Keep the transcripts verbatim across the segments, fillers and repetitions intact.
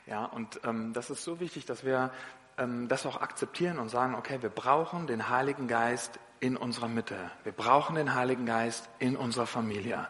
Ja, und ähm, das ist so wichtig, dass wir ähm, das auch akzeptieren und sagen, okay, wir brauchen den Heiligen Geist in unserer Mitte. Wir brauchen den Heiligen Geist in unserer Familie.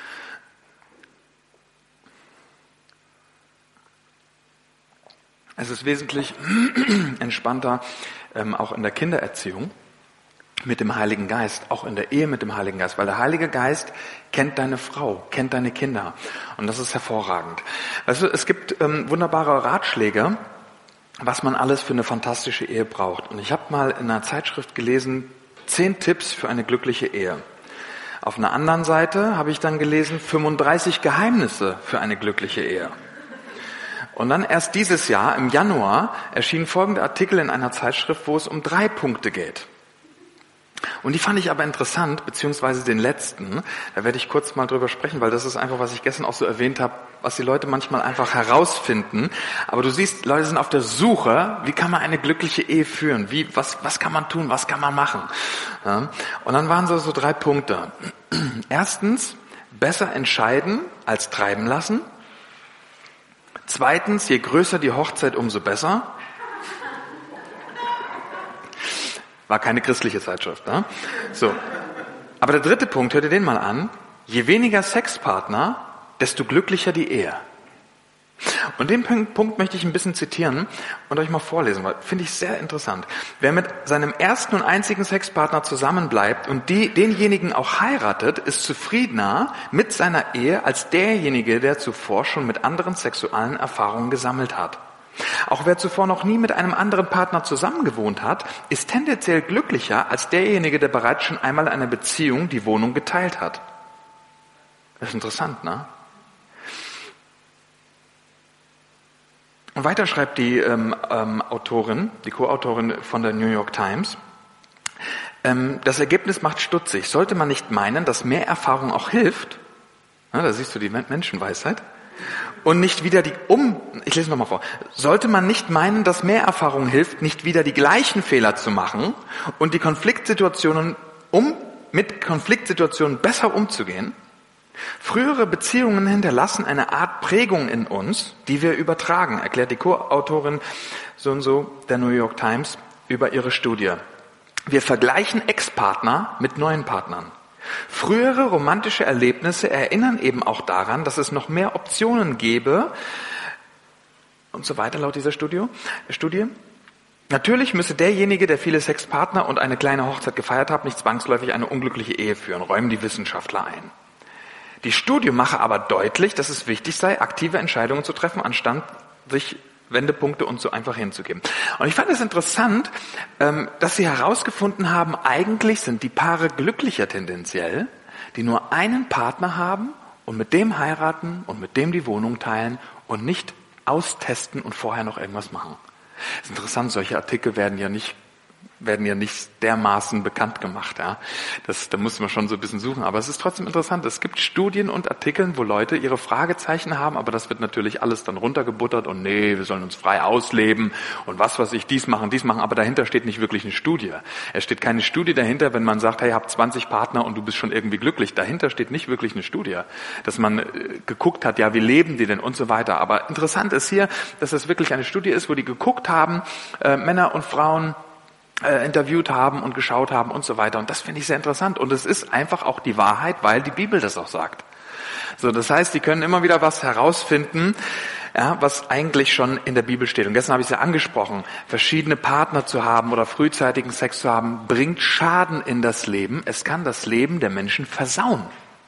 Es ist wesentlich entspannter, ähm, auch in der Kindererziehung, mit dem Heiligen Geist, auch in der Ehe mit dem Heiligen Geist, weil der Heilige Geist kennt deine Frau, kennt deine Kinder und das ist hervorragend. Weißt du, es gibt ähm, wunderbare Ratschläge, was man alles für eine fantastische Ehe braucht. Und ich habe mal in einer Zeitschrift gelesen, zehn Tipps für eine glückliche Ehe. Auf einer anderen Seite habe ich dann gelesen, fünfunddreißig Geheimnisse für eine glückliche Ehe. Und dann erst dieses Jahr, im Januar, erschien folgender Artikel in einer Zeitschrift, wo es um drei Punkte geht. Und die fand ich aber interessant, beziehungsweise den letzten. Da werde ich kurz mal drüber sprechen, weil das ist einfach, was ich gestern auch so erwähnt habe, was die Leute manchmal einfach herausfinden. Aber du siehst, Leute sind auf der Suche, wie kann man eine glückliche Ehe führen? Wie, was, was kann man tun? Was kann man machen? Ja. Und dann waren so, so drei Punkte. Erstens, besser entscheiden als treiben lassen. Zweitens, je größer die Hochzeit, umso besser. War keine christliche Zeitschrift, ne? So. Aber der dritte Punkt, hört ihr den mal an. Je weniger Sexpartner, desto glücklicher die Ehe. Und den Punkt möchte ich ein bisschen zitieren und euch mal vorlesen, weil finde ich sehr interessant. Wer mit seinem ersten und einzigen Sexpartner zusammenbleibt und die, denjenigen auch heiratet, ist zufriedener mit seiner Ehe als derjenige, der zuvor schon mit anderen sexuellen Erfahrungen gesammelt hat. Auch wer zuvor noch nie mit einem anderen Partner zusammengewohnt hat, ist tendenziell glücklicher als derjenige, der bereits schon einmal eine Beziehung die Wohnung geteilt hat. Das ist interessant, ne? Und weiter schreibt die ähm, ähm, Autorin, die Co-Autorin von der New York Times, ähm, das Ergebnis macht stutzig. Sollte man nicht meinen, dass mehr Erfahrung auch hilft, na, da siehst du die Menschenweisheit, und nicht wieder die, um, ich lese nochmal vor, sollte man nicht meinen, dass mehr Erfahrung hilft, nicht wieder die gleichen Fehler zu machen und die Konfliktsituationen, um mit Konfliktsituationen besser umzugehen? Frühere Beziehungen hinterlassen eine Art Prägung in uns, die wir übertragen, erklärt die Co-Autorin so und so der New York Times über ihre Studie. Wir vergleichen Ex-Partner mit neuen Partnern. Frühere romantische Erlebnisse erinnern eben auch daran, dass es noch mehr Optionen gäbe und so weiter laut dieser Studie. Studie. Natürlich müsse derjenige, der viele Sexpartner und eine kleine Hochzeit gefeiert hat, nicht zwangsläufig eine unglückliche Ehe führen, räumen die Wissenschaftler ein. Die Studie mache aber deutlich, dass es wichtig sei, aktive Entscheidungen zu treffen, anstatt sich Wendepunkte und so einfach hinzugeben. Und ich fand es interessant, dass sie herausgefunden haben, eigentlich sind die Paare glücklicher tendenziell, die nur einen Partner haben und mit dem heiraten und mit dem die Wohnung teilen und nicht austesten und vorher noch irgendwas machen. Das ist interessant, solche Artikel werden ja nicht werden ja nicht dermaßen bekannt gemacht. Ja. Das, da muss man schon so ein bisschen suchen. Aber es ist trotzdem interessant. Es gibt Studien und Artikel, wo Leute ihre Fragezeichen haben, aber das wird natürlich alles dann runtergebuttert und nee, wir sollen uns frei ausleben und was weiß ich, dies machen, dies machen. Aber dahinter steht nicht wirklich eine Studie. Es steht keine Studie dahinter, wenn man sagt, hey, ihr habt zwanzig Partner und du bist schon irgendwie glücklich. Dahinter steht nicht wirklich eine Studie, dass man äh, geguckt hat, ja, wie leben die denn und so weiter. Aber interessant ist hier, dass das wirklich eine Studie ist, wo die geguckt haben, äh, Männer und Frauen, Äh, interviewt haben und geschaut haben und so weiter. Und das finde ich sehr interessant. Und es ist einfach auch die Wahrheit, weil die Bibel das auch sagt. So, das heißt, die können immer wieder was herausfinden, ja, was eigentlich schon in der Bibel steht. Und gestern habe ich es ja angesprochen, verschiedene Partner zu haben oder frühzeitigen Sex zu haben, bringt Schaden in das Leben. Es kann das Leben der Menschen versauen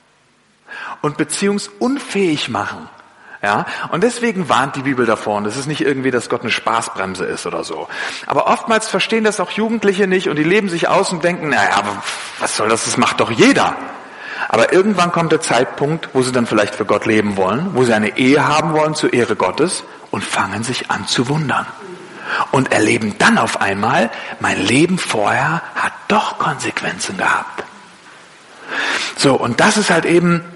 und beziehungsunfähig machen. Ja, und deswegen warnt die Bibel davor. Und es ist nicht irgendwie, dass Gott eine Spaßbremse ist oder so. Aber oftmals verstehen das auch Jugendliche nicht und die leben sich aus und denken, naja, aber was soll das, das macht doch jeder. Aber irgendwann kommt der Zeitpunkt, wo sie dann vielleicht für Gott leben wollen, wo sie eine Ehe haben wollen zur Ehre Gottes und fangen sich an zu wundern. Und erleben dann auf einmal, mein Leben vorher hat doch Konsequenzen gehabt. So, und das ist halt eben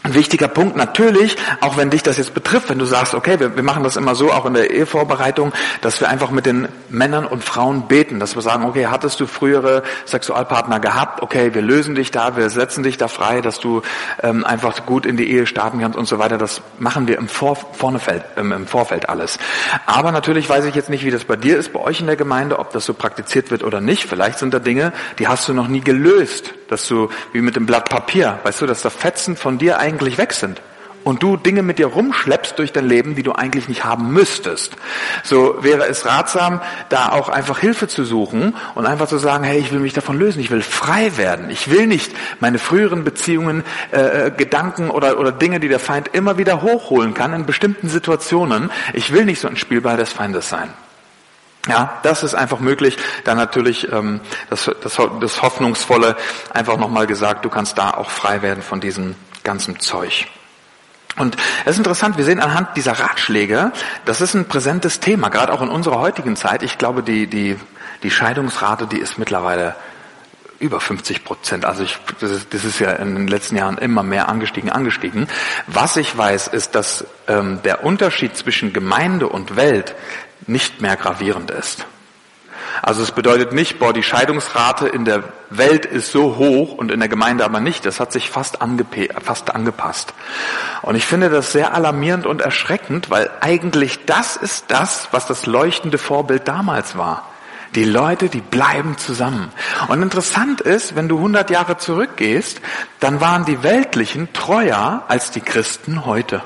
Ein wichtiger Punkt natürlich, auch wenn dich das jetzt betrifft, wenn du sagst, okay, wir, wir machen das immer so, auch in der Ehevorbereitung, dass wir einfach mit den Männern und Frauen beten, dass wir sagen, okay, hattest du frühere Sexualpartner gehabt, okay, wir lösen dich da, wir setzen dich da frei, dass du ähm, einfach gut in die Ehe starten kannst und so weiter. Das machen wir im, Vor Vornefeld, ähm, im Vorfeld alles. Aber natürlich weiß ich jetzt nicht, wie das bei dir ist, bei euch in der Gemeinde, ob das so praktiziert wird oder nicht. Vielleicht sind da Dinge, die hast du noch nie gelöst, dass du, wie mit dem Blatt Papier, weißt du, dass da Fetzen von dir eigentlich eigentlich weg sind und du Dinge mit dir rumschleppst durch dein Leben, die du eigentlich nicht haben müsstest. So wäre es ratsam, da auch einfach Hilfe zu suchen und einfach zu sagen, hey, ich will mich davon lösen, ich will frei werden. Ich will nicht meine früheren Beziehungen, äh, Gedanken oder, oder Dinge, die der Feind immer wieder hochholen kann in bestimmten Situationen. Ich will nicht so ein Spielball des Feindes sein. Ja, das ist einfach möglich. Dann natürlich ähm, das, das, das Hoffnungsvolle, einfach nochmal gesagt, du kannst da auch frei werden von diesem ganzen Zeug. Und es ist interessant, wir sehen anhand dieser Ratschläge, das ist ein präsentes Thema, gerade auch in unserer heutigen Zeit. Ich glaube, die, die, die Scheidungsrate, die ist mittlerweile über fünfzig Prozent. Also ich, das ist, das ist ja in den letzten Jahren immer mehr angestiegen, angestiegen. Was ich weiß, ist, dass ähm, der Unterschied zwischen Gemeinde und Welt nicht mehr gravierend ist. Also es bedeutet nicht, boah, die Scheidungsrate in der Welt ist so hoch und in der Gemeinde aber nicht. Das hat sich fast, angepe- fast angepasst. Und ich finde das sehr alarmierend und erschreckend, weil eigentlich das ist das, was das leuchtende Vorbild damals war. Die Leute, die bleiben zusammen. Und interessant ist, wenn du hundert Jahre zurückgehst, dann waren die Weltlichen treuer als die Christen heute.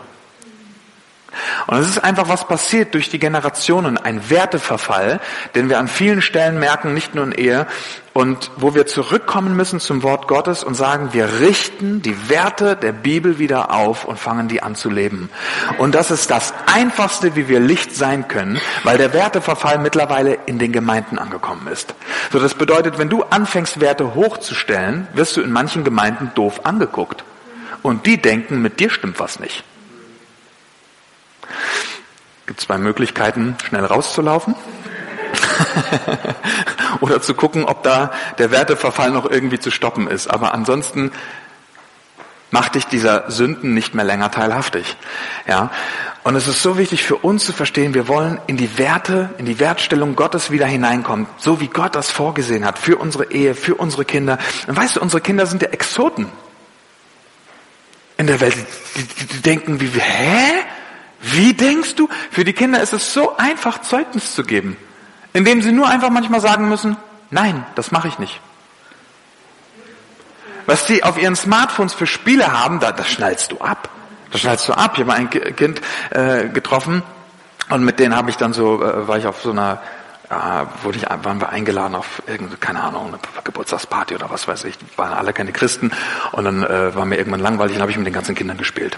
Und es ist einfach was passiert durch die Generationen, ein Werteverfall, den wir an vielen Stellen merken, nicht nur in Ehe, und wo wir zurückkommen müssen zum Wort Gottes und sagen, wir richten die Werte der Bibel wieder auf und fangen die an zu leben. Und das ist das Einfachste, wie wir Licht sein können, weil der Werteverfall mittlerweile in den Gemeinden angekommen ist. So, das bedeutet, wenn du anfängst, Werte hochzustellen, wirst du in manchen Gemeinden doof angeguckt. Und die denken, mit dir stimmt was nicht. Es gibt zwei Möglichkeiten, schnell rauszulaufen oder zu gucken, ob da der Werteverfall noch irgendwie zu stoppen ist. Aber ansonsten macht dich dieser Sünden nicht mehr länger teilhaftig. Ja. Und es ist so wichtig für uns zu verstehen, wir wollen in die Werte, in die Wertstellung Gottes wieder hineinkommen, so wie Gott das vorgesehen hat, für unsere Ehe, für unsere Kinder. Und weißt du, unsere Kinder sind ja Exoten in der Welt. Die, die, die denken, wie, hä? Wie denkst du? Für die Kinder ist es so einfach, Zeugnis zu geben, indem sie nur einfach manchmal sagen müssen, nein, das mache ich nicht. Was sie auf ihren Smartphones für Spiele haben, da, das schnallst du ab. Das schnallst du ab. Ich habe ein Kind äh, getroffen und mit denen habe ich dann so, äh, war ich auf so einer, äh, wurde ich, waren wir eingeladen auf irgendeine, keine Ahnung, eine Geburtstagsparty oder was weiß ich, waren alle keine Christen und dann äh, war mir irgendwann langweilig und habe ich mit den ganzen Kindern gespielt.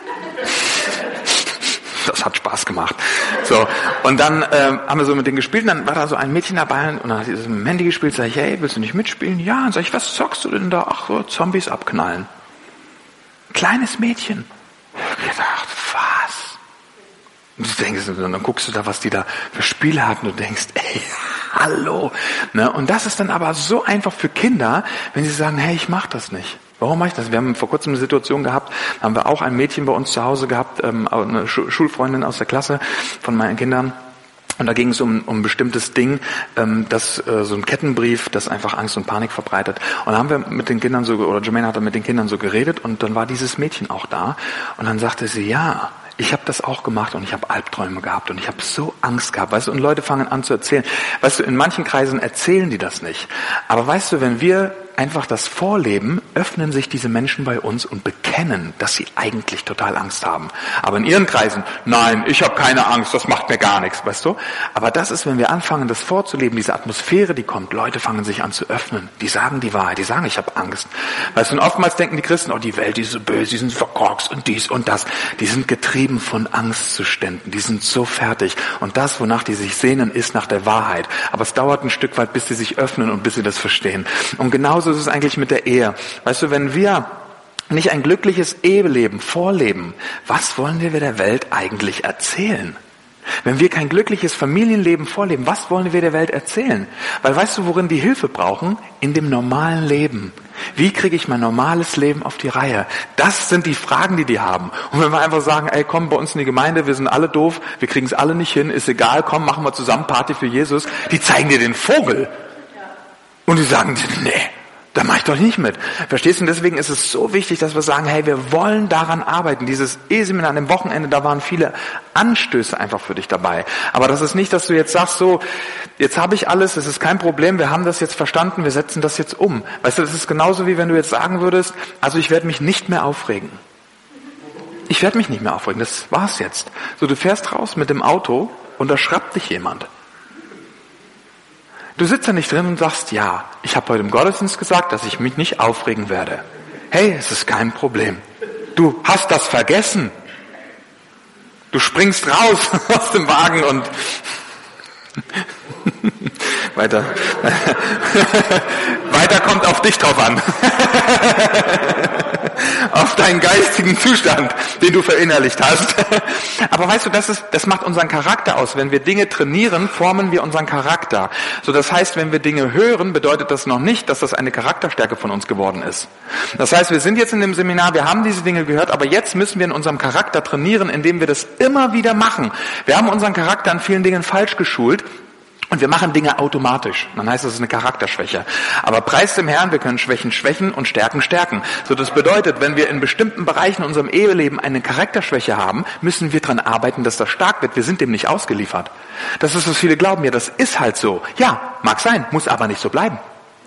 Das hat Spaß gemacht. So, und dann ähm, haben wir so mit denen gespielt und dann war da so ein Mädchen dabei und dann hat sie mit dem Handy gespielt, sag ich, hey, willst du nicht mitspielen? Ja, und sag ich, was zockst du denn da? Ach so, Zombies abknallen. Kleines Mädchen. Ich hab gedacht, was? Und du denkst, und dann guckst du da, was die da für Spiele hatten und du denkst, ey, hallo. Ne? Und das ist dann aber so einfach für Kinder, wenn sie sagen, hey, ich mach das nicht. Warum mache ich das? Wir haben vor kurzem eine Situation gehabt, da haben wir auch ein Mädchen bei uns zu Hause gehabt, ähm, eine Schulfreundin aus der Klasse von meinen Kindern. Und da ging es um, um ein bestimmtes Ding, ähm, das äh, so ein Kettenbrief, das einfach Angst und Panik verbreitet. Und da haben wir mit den Kindern so, oder Jermaine hat dann mit den Kindern so geredet und dann war dieses Mädchen auch da. Und dann sagte sie, ja, ich habe das auch gemacht und ich habe Albträume gehabt und ich habe so Angst gehabt, weißt du, und Leute fangen an zu erzählen. Weißt du, in manchen Kreisen erzählen die das nicht. Aber weißt du, wenn wir einfach das vorleben, öffnen sich diese Menschen bei uns und bekennen, dass sie eigentlich total Angst haben. Aber in ihren Kreisen, nein, ich habe keine Angst, das macht mir gar nichts, weißt du? Aber das ist, wenn wir anfangen, das vorzuleben, diese Atmosphäre, die kommt, Leute fangen sich an zu öffnen, die sagen die Wahrheit, die sagen, ich habe Angst. Weißt du, und oftmals denken die Christen, oh, die Welt, die ist so böse, die sind verkorkst und dies und das. Die sind getrieben von Angstzuständen, die sind so fertig. Und das, wonach die sich sehnen, ist nach der Wahrheit. Aber es dauert ein Stück weit, bis sie sich öffnen und bis sie das verstehen. Und genauso ist es eigentlich mit der Ehe. Weißt du, wenn wir nicht ein glückliches Eheleben vorleben, was wollen wir der Welt eigentlich erzählen? Wenn wir kein glückliches Familienleben vorleben, was wollen wir der Welt erzählen? Weil weißt du, worin die Hilfe brauchen? In dem normalen Leben. Wie kriege ich mein normales Leben auf die Reihe? Das sind die Fragen, die die haben. Und wenn wir einfach sagen, ey, komm bei uns in die Gemeinde, wir sind alle doof, wir kriegen es alle nicht hin, ist egal, komm, machen wir zusammen Party für Jesus, die zeigen dir den Vogel. Und die sagen, nee, da mache ich doch nicht mit. Verstehst du? Und deswegen ist es so wichtig, dass wir sagen, hey, wir wollen daran arbeiten. Dieses Eheseminar an dem Wochenende, da waren viele Anstöße einfach für dich dabei. Aber das ist nicht, dass du jetzt sagst, so, jetzt habe ich alles, es ist kein Problem, wir haben das jetzt verstanden, wir setzen das jetzt um. Weißt du, das ist genauso wie wenn du jetzt sagen würdest, also ich werde mich nicht mehr aufregen. Ich werde mich nicht mehr aufregen, das war's jetzt. So, du fährst raus mit dem Auto und da schrappt dich jemand. Du sitzt da nicht drin und sagst, ja, ich habe heute im Gottesdienst gesagt, dass ich mich nicht aufregen werde. Hey, es ist kein Problem. Du hast das vergessen. Du springst raus aus dem Wagen und weiter. Weiter kommt auf dich drauf an. Auf deinen geistigen Zustand, den du verinnerlicht hast. Aber weißt du, das ist, das macht unseren Charakter aus. Wenn wir Dinge trainieren, formen wir unseren Charakter. So, das heißt, wenn wir Dinge hören, bedeutet das noch nicht, dass das eine Charakterstärke von uns geworden ist. Das heißt, wir sind jetzt in dem Seminar, wir haben diese Dinge gehört, aber jetzt müssen wir in unserem Charakter trainieren, indem wir das immer wieder machen. Wir haben unseren Charakter an vielen Dingen falsch geschult. Und wir machen Dinge automatisch. Dann heißt das, es ist eine Charakterschwäche. Aber preis dem Herrn, wir können Schwächen schwächen und Stärken stärken. So, das bedeutet, wenn wir in bestimmten Bereichen in unserem Eheleben eine Charakterschwäche haben, müssen wir dran arbeiten, dass das stark wird. Wir sind dem nicht ausgeliefert. Das ist, was viele glauben. Ja, das ist halt so. Ja, mag sein, muss aber nicht so bleiben.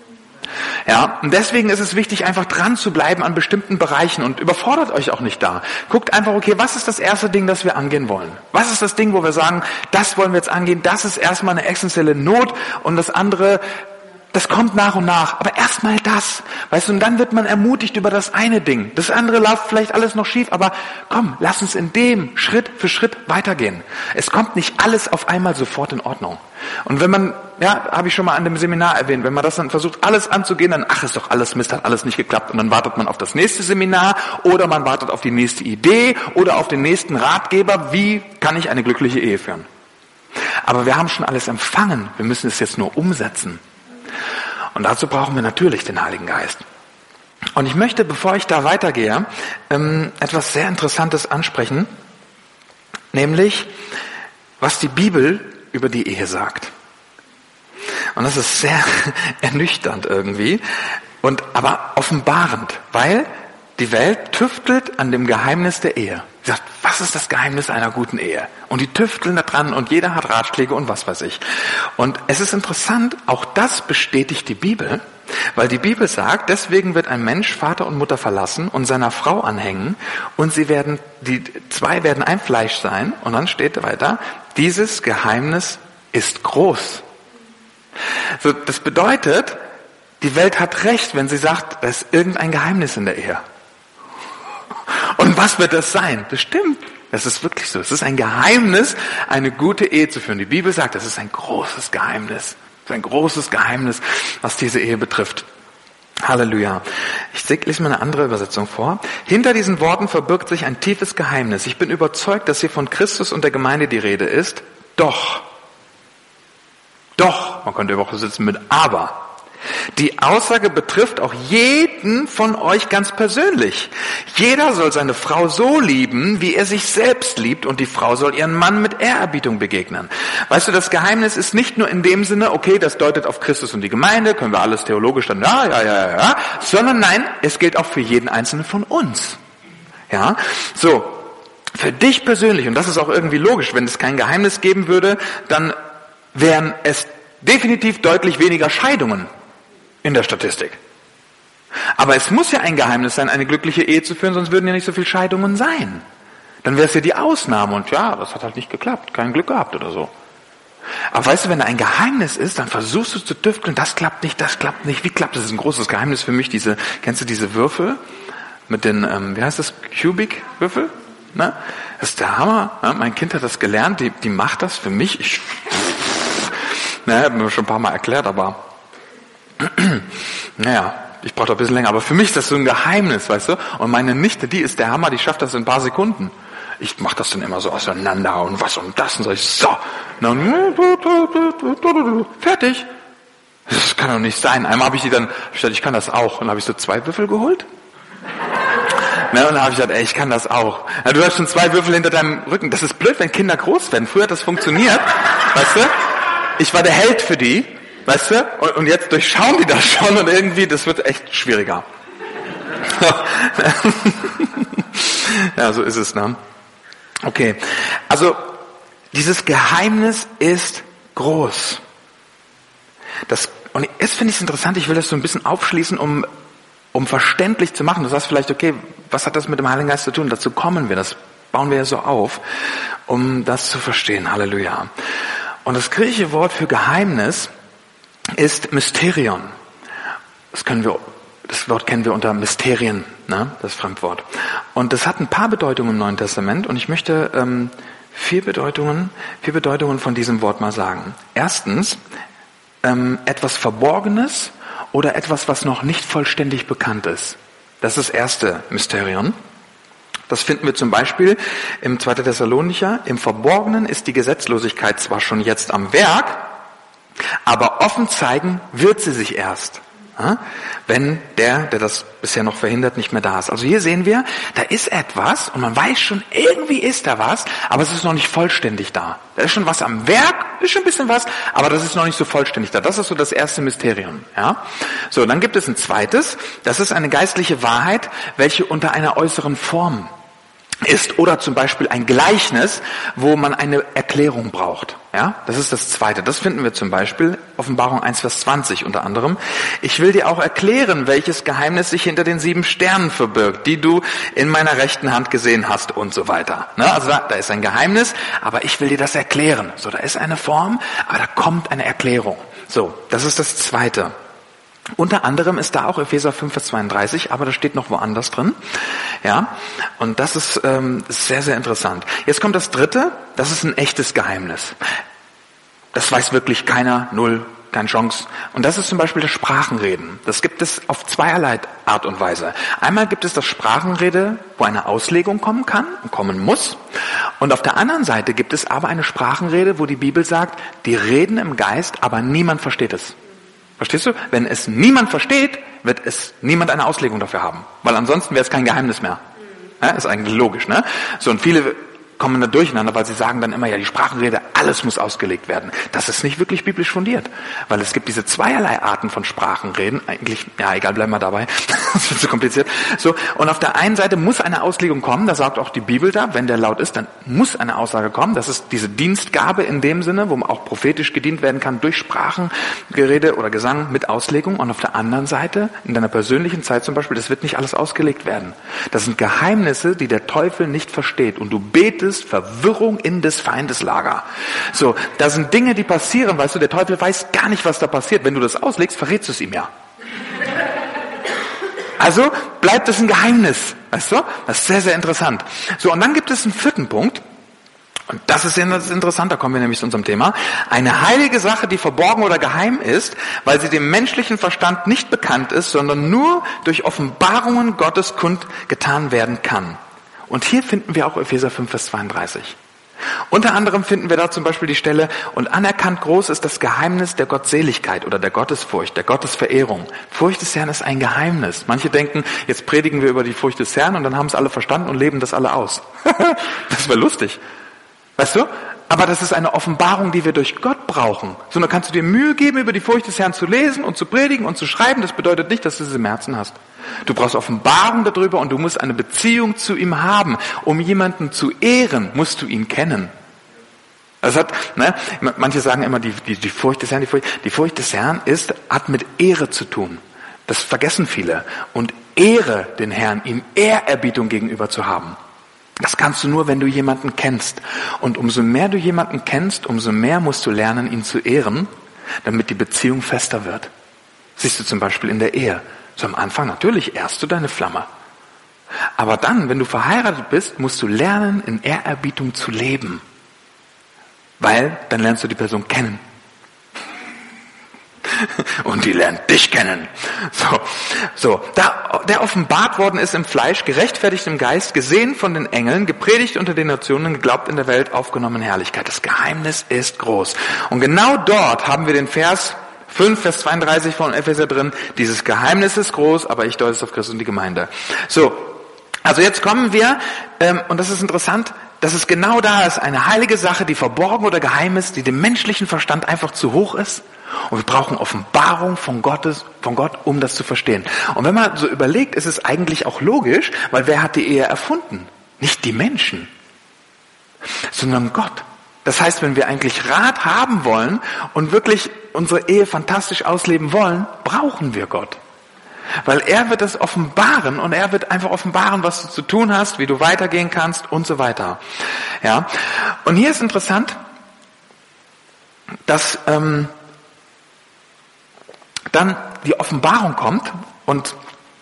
Ja, und deswegen ist es wichtig, einfach dran zu bleiben an bestimmten Bereichen und überfordert euch auch nicht da. Guckt einfach, okay, was ist das erste Ding, das wir angehen wollen? Was ist das Ding, wo wir sagen, das wollen wir jetzt angehen, das ist erstmal eine essentielle Not und das andere, das kommt nach und nach, aber erstmal das, weißt du, und dann wird man ermutigt über das eine Ding. Das andere läuft vielleicht alles noch schief, aber komm, lass uns in dem Schritt für Schritt weitergehen. Es kommt nicht alles auf einmal sofort in Ordnung. Und wenn man, ja, habe ich schon mal an dem Seminar erwähnt, wenn man das dann versucht, alles anzugehen, dann, ach, ist doch alles Mist, hat alles nicht geklappt und dann wartet man auf das nächste Seminar oder man wartet auf die nächste Idee oder auf den nächsten Ratgeber, wie kann ich eine glückliche Ehe führen? Aber wir haben schon alles empfangen, wir müssen es jetzt nur umsetzen. Und dazu brauchen wir natürlich den Heiligen Geist. Und ich möchte, bevor ich da weitergehe, ähm, etwas sehr Interessantes ansprechen, nämlich, was die Bibel über die Ehe sagt. Und das ist sehr ernüchternd irgendwie, und aber offenbarend, weil die Welt tüftelt an dem Geheimnis der Ehe. Sie sagt, was ist das Geheimnis einer guten Ehe? Und die tüfteln da dran und jeder hat Ratschläge und was weiß ich. Und es ist interessant, auch das bestätigt die Bibel, weil die Bibel sagt, deswegen wird ein Mensch Vater und Mutter verlassen und seiner Frau anhängen und sie werden, die zwei werden ein Fleisch sein. Und dann steht weiter, dieses Geheimnis ist groß. So, das bedeutet, die Welt hat recht, wenn sie sagt, da ist irgendein Geheimnis in der Ehe. Und was wird das sein? Das stimmt. Das ist wirklich so. Es ist ein Geheimnis, eine gute Ehe zu führen. Die Bibel sagt, das ist ein großes Geheimnis. Das ist ein großes Geheimnis, was diese Ehe betrifft. Halleluja. Ich lese mal eine andere Übersetzung vor. Hinter diesen Worten verbirgt sich ein tiefes Geheimnis. Ich bin überzeugt, dass hier von Christus und der Gemeinde die Rede ist. Doch, doch, man könnte auch sitzen mit aber. Die Aussage betrifft auch jeden von euch ganz persönlich. Jeder soll seine Frau so lieben, wie er sich selbst liebt, und die Frau soll ihren Mann mit Ehrerbietung begegnen. Weißt du, das Geheimnis ist nicht nur in dem Sinne, okay, das deutet auf Christus und die Gemeinde, können wir alles theologisch dann, ja, ja, ja, ja, sondern nein, es gilt auch für jeden Einzelnen von uns. Ja, so, für dich persönlich, und das ist auch irgendwie logisch, wenn es kein Geheimnis geben würde, dann wären es definitiv deutlich weniger Scheidungen in der Statistik. Aber es muss ja ein Geheimnis sein, eine glückliche Ehe zu führen, sonst würden ja nicht so viele Scheidungen sein. Dann wäre es ja die Ausnahme und ja, das hat halt nicht geklappt, kein Glück gehabt oder so. Aber weißt du, wenn da ein Geheimnis ist, dann versuchst du zu tüfteln, das klappt nicht, das klappt nicht, wie klappt das? Das ist ein großes Geheimnis für mich, diese, kennst du diese Würfel mit den, ähm, wie heißt das, Kubik-Würfel? Ne? Das ist der Hammer, ne? Mein Kind hat das gelernt, die, die macht das für mich, ich, ne, hab mir schon ein paar Mal erklärt, aber naja, ich brauche da ein bisschen länger, aber für mich ist das so ein Geheimnis, weißt du? Und meine Nichte, die ist der Hammer, die schafft das in ein paar Sekunden. Ich mache das dann immer so auseinander und was und das und so. Ich, so, dann, fertig. Das kann doch nicht sein. Einmal habe ich die dann, ich dachte, ich kann das auch. Und dann habe ich so zwei Würfel geholt. Ne, und dann habe ich gesagt, ey, ich kann das auch. Ja, du hast schon zwei Würfel hinter deinem Rücken. Das ist blöd, wenn Kinder groß werden. Früher hat das funktioniert. Weißt du? Ich war der Held für die. Weißt du? Und, und jetzt durchschauen die das schon und irgendwie, das wird echt schwieriger. Ja, so ist es, ne? Okay. Also, dieses Geheimnis ist groß. Das, und jetzt finde ich es interessant, ich will das so ein bisschen aufschließen, um, um verständlich zu machen. Du sagst vielleicht, okay, was hat das mit dem Heiligen Geist zu tun? Dazu kommen wir, das bauen wir ja so auf, um das zu verstehen. Halleluja. Und das griechische Wort für Geheimnis ist Mysterion. Das können wir, das Wort kennen wir unter Mysterien, ne? Das Fremdwort. Und das hat ein paar Bedeutungen im Neuen Testament und ich möchte ähm, vier Bedeutungen, vier Bedeutungen von diesem Wort mal sagen. Erstens, ähm, etwas Verborgenes oder etwas, was noch nicht vollständig bekannt ist. Das ist das erste Mysterion. Das finden wir zum Beispiel im zweiten Thessalonicher. Im Verborgenen ist die Gesetzlosigkeit zwar schon jetzt am Werk, aber offen zeigen wird sie sich erst, wenn der, der das bisher noch verhindert, nicht mehr da ist. Also hier sehen wir, da ist etwas und man weiß schon, irgendwie ist da was, aber es ist noch nicht vollständig da. Da ist schon was am Werk, ist schon ein bisschen was, aber das ist noch nicht so vollständig da. Das ist so das erste Mysterium. Ja? So, dann gibt es ein zweites, das ist eine geistliche Wahrheit, welche unter einer äußeren Form ist oder zum Beispiel ein Gleichnis, wo man eine Erklärung braucht. Ja, das ist das Zweite. Das finden wir zum Beispiel Offenbarung eins Vers zwanzig unter anderem. Ich will dir auch erklären, welches Geheimnis sich hinter den sieben Sternen verbirgt, die du in meiner rechten Hand gesehen hast und so weiter. Ne? Also da, da ist ein Geheimnis, aber ich will dir das erklären. So, da ist eine Form, aber da kommt eine Erklärung. So, das ist das Zweite. Unter anderem ist da auch Epheser fünf Vers zweiunddreißig, aber das steht noch woanders drin. Ja, und das ist ähm, sehr, sehr interessant. Jetzt kommt das Dritte, das ist ein echtes Geheimnis. Das weiß wirklich keiner, null, keine Chance. Und das ist zum Beispiel das Sprachenreden. Das gibt es auf zweierlei Art und Weise. Einmal gibt es das Sprachenrede, wo eine Auslegung kommen kann und kommen muss. Und auf der anderen Seite gibt es aber eine Sprachenrede, wo die Bibel sagt, die reden im Geist, aber niemand versteht es. Verstehst du? Wenn es niemand versteht, wird es niemand eine Auslegung dafür haben. Weil ansonsten wäre es kein Geheimnis mehr. Ja, ist eigentlich logisch, ne? So, und viele kommen da durcheinander, weil sie sagen dann immer, ja, die Sprachenrede, alles muss ausgelegt werden. Das ist nicht wirklich biblisch fundiert. Weil es gibt diese zweierlei Arten von Sprachenreden. Eigentlich, ja, egal, bleiben wir dabei. Das wird zu kompliziert. So, und auf der einen Seite muss eine Auslegung kommen, da sagt auch die Bibel da, wenn der laut ist, dann muss eine Aussage kommen. Das ist diese Dienstgabe in dem Sinne, wo man auch prophetisch gedient werden kann durch Sprachengerede oder Gesang mit Auslegung. Und auf der anderen Seite, in deiner persönlichen Zeit zum Beispiel, das wird nicht alles ausgelegt werden. Das sind Geheimnisse, die der Teufel nicht versteht. Und du betest Verwirrung in des Feindes Lager. So, da sind Dinge, die passieren, weißt du, der Teufel weiß gar nicht, was da passiert. Wenn du das auslegst, verrätst du es ihm ja. Also bleibt es ein Geheimnis, weißt du? Das ist sehr, sehr interessant. So, und dann gibt es einen vierten Punkt. Und das ist interessant, da kommen wir nämlich zu unserem Thema. Eine heilige Sache, die verborgen oder geheim ist, weil sie dem menschlichen Verstand nicht bekannt ist, sondern nur durch Offenbarungen Gottes kundgetan werden kann. Und hier finden wir auch Epheser fünf Vers zweiunddreißig. Unter anderem finden wir da zum Beispiel die Stelle, und anerkannt groß ist das Geheimnis der Gottseligkeit oder der Gottesfurcht, der Gottesverehrung. Furcht des Herrn ist ein Geheimnis. Manche denken, jetzt predigen wir über die Furcht des Herrn und dann haben es alle verstanden und leben das alle aus. Das wäre lustig. Weißt du? Aber das ist eine Offenbarung, die wir durch Gott brauchen. So, dann kannst du dir Mühe geben, über die Furcht des Herrn zu lesen und zu predigen und zu schreiben. Das bedeutet nicht, dass du sie im Herzen hast. Du brauchst Offenbarung darüber und du musst eine Beziehung zu ihm haben. Um jemanden zu ehren, musst du ihn kennen. Das hat, ne, manche sagen immer, die, die, die Furcht des Herrn, die Furcht, die Furcht des Herrn ist, hat mit Ehre zu tun. Das vergessen viele. Und Ehre den Herrn, ihm Ehrerbietung gegenüber zu haben. Das kannst du nur, wenn du jemanden kennst. Und umso mehr du jemanden kennst, umso mehr musst du lernen, ihn zu ehren, damit die Beziehung fester wird. Siehst du zum Beispiel in der Ehe. So am Anfang natürlich ehrst du deine Flamme. Aber dann, wenn du verheiratet bist, musst du lernen, in Ehrerbietung zu leben. Weil dann lernst du die Person kennen. Und die lernt dich kennen. So, so, da, der offenbart worden ist im Fleisch, gerechtfertigt im Geist, gesehen von den Engeln, gepredigt unter den Nationen, geglaubt in der Welt, aufgenommen in Herrlichkeit. Das Geheimnis ist groß. Und genau dort haben wir den Vers fünf, Vers zweiunddreißig von Epheser drin, dieses Geheimnis ist groß, aber ich deute es auf Christus und die Gemeinde. So, also jetzt kommen wir, ähm, und das ist interessant, dass es genau da ist, eine heilige Sache, die verborgen oder geheim ist, die dem menschlichen Verstand einfach zu hoch ist. Und wir brauchen Offenbarung von Gottes, von Gott, um das zu verstehen. Und wenn man so überlegt, ist es eigentlich auch logisch, weil wer hat die Ehe erfunden? Nicht die Menschen, sondern Gott. Das heißt, wenn wir eigentlich Rat haben wollen und wirklich unsere Ehe fantastisch ausleben wollen, brauchen wir Gott. Weil er wird es offenbaren und er wird einfach offenbaren, was du zu tun hast, wie du weitergehen kannst und so weiter. Ja. Und hier ist interessant, dass ähm, dann die Offenbarung kommt und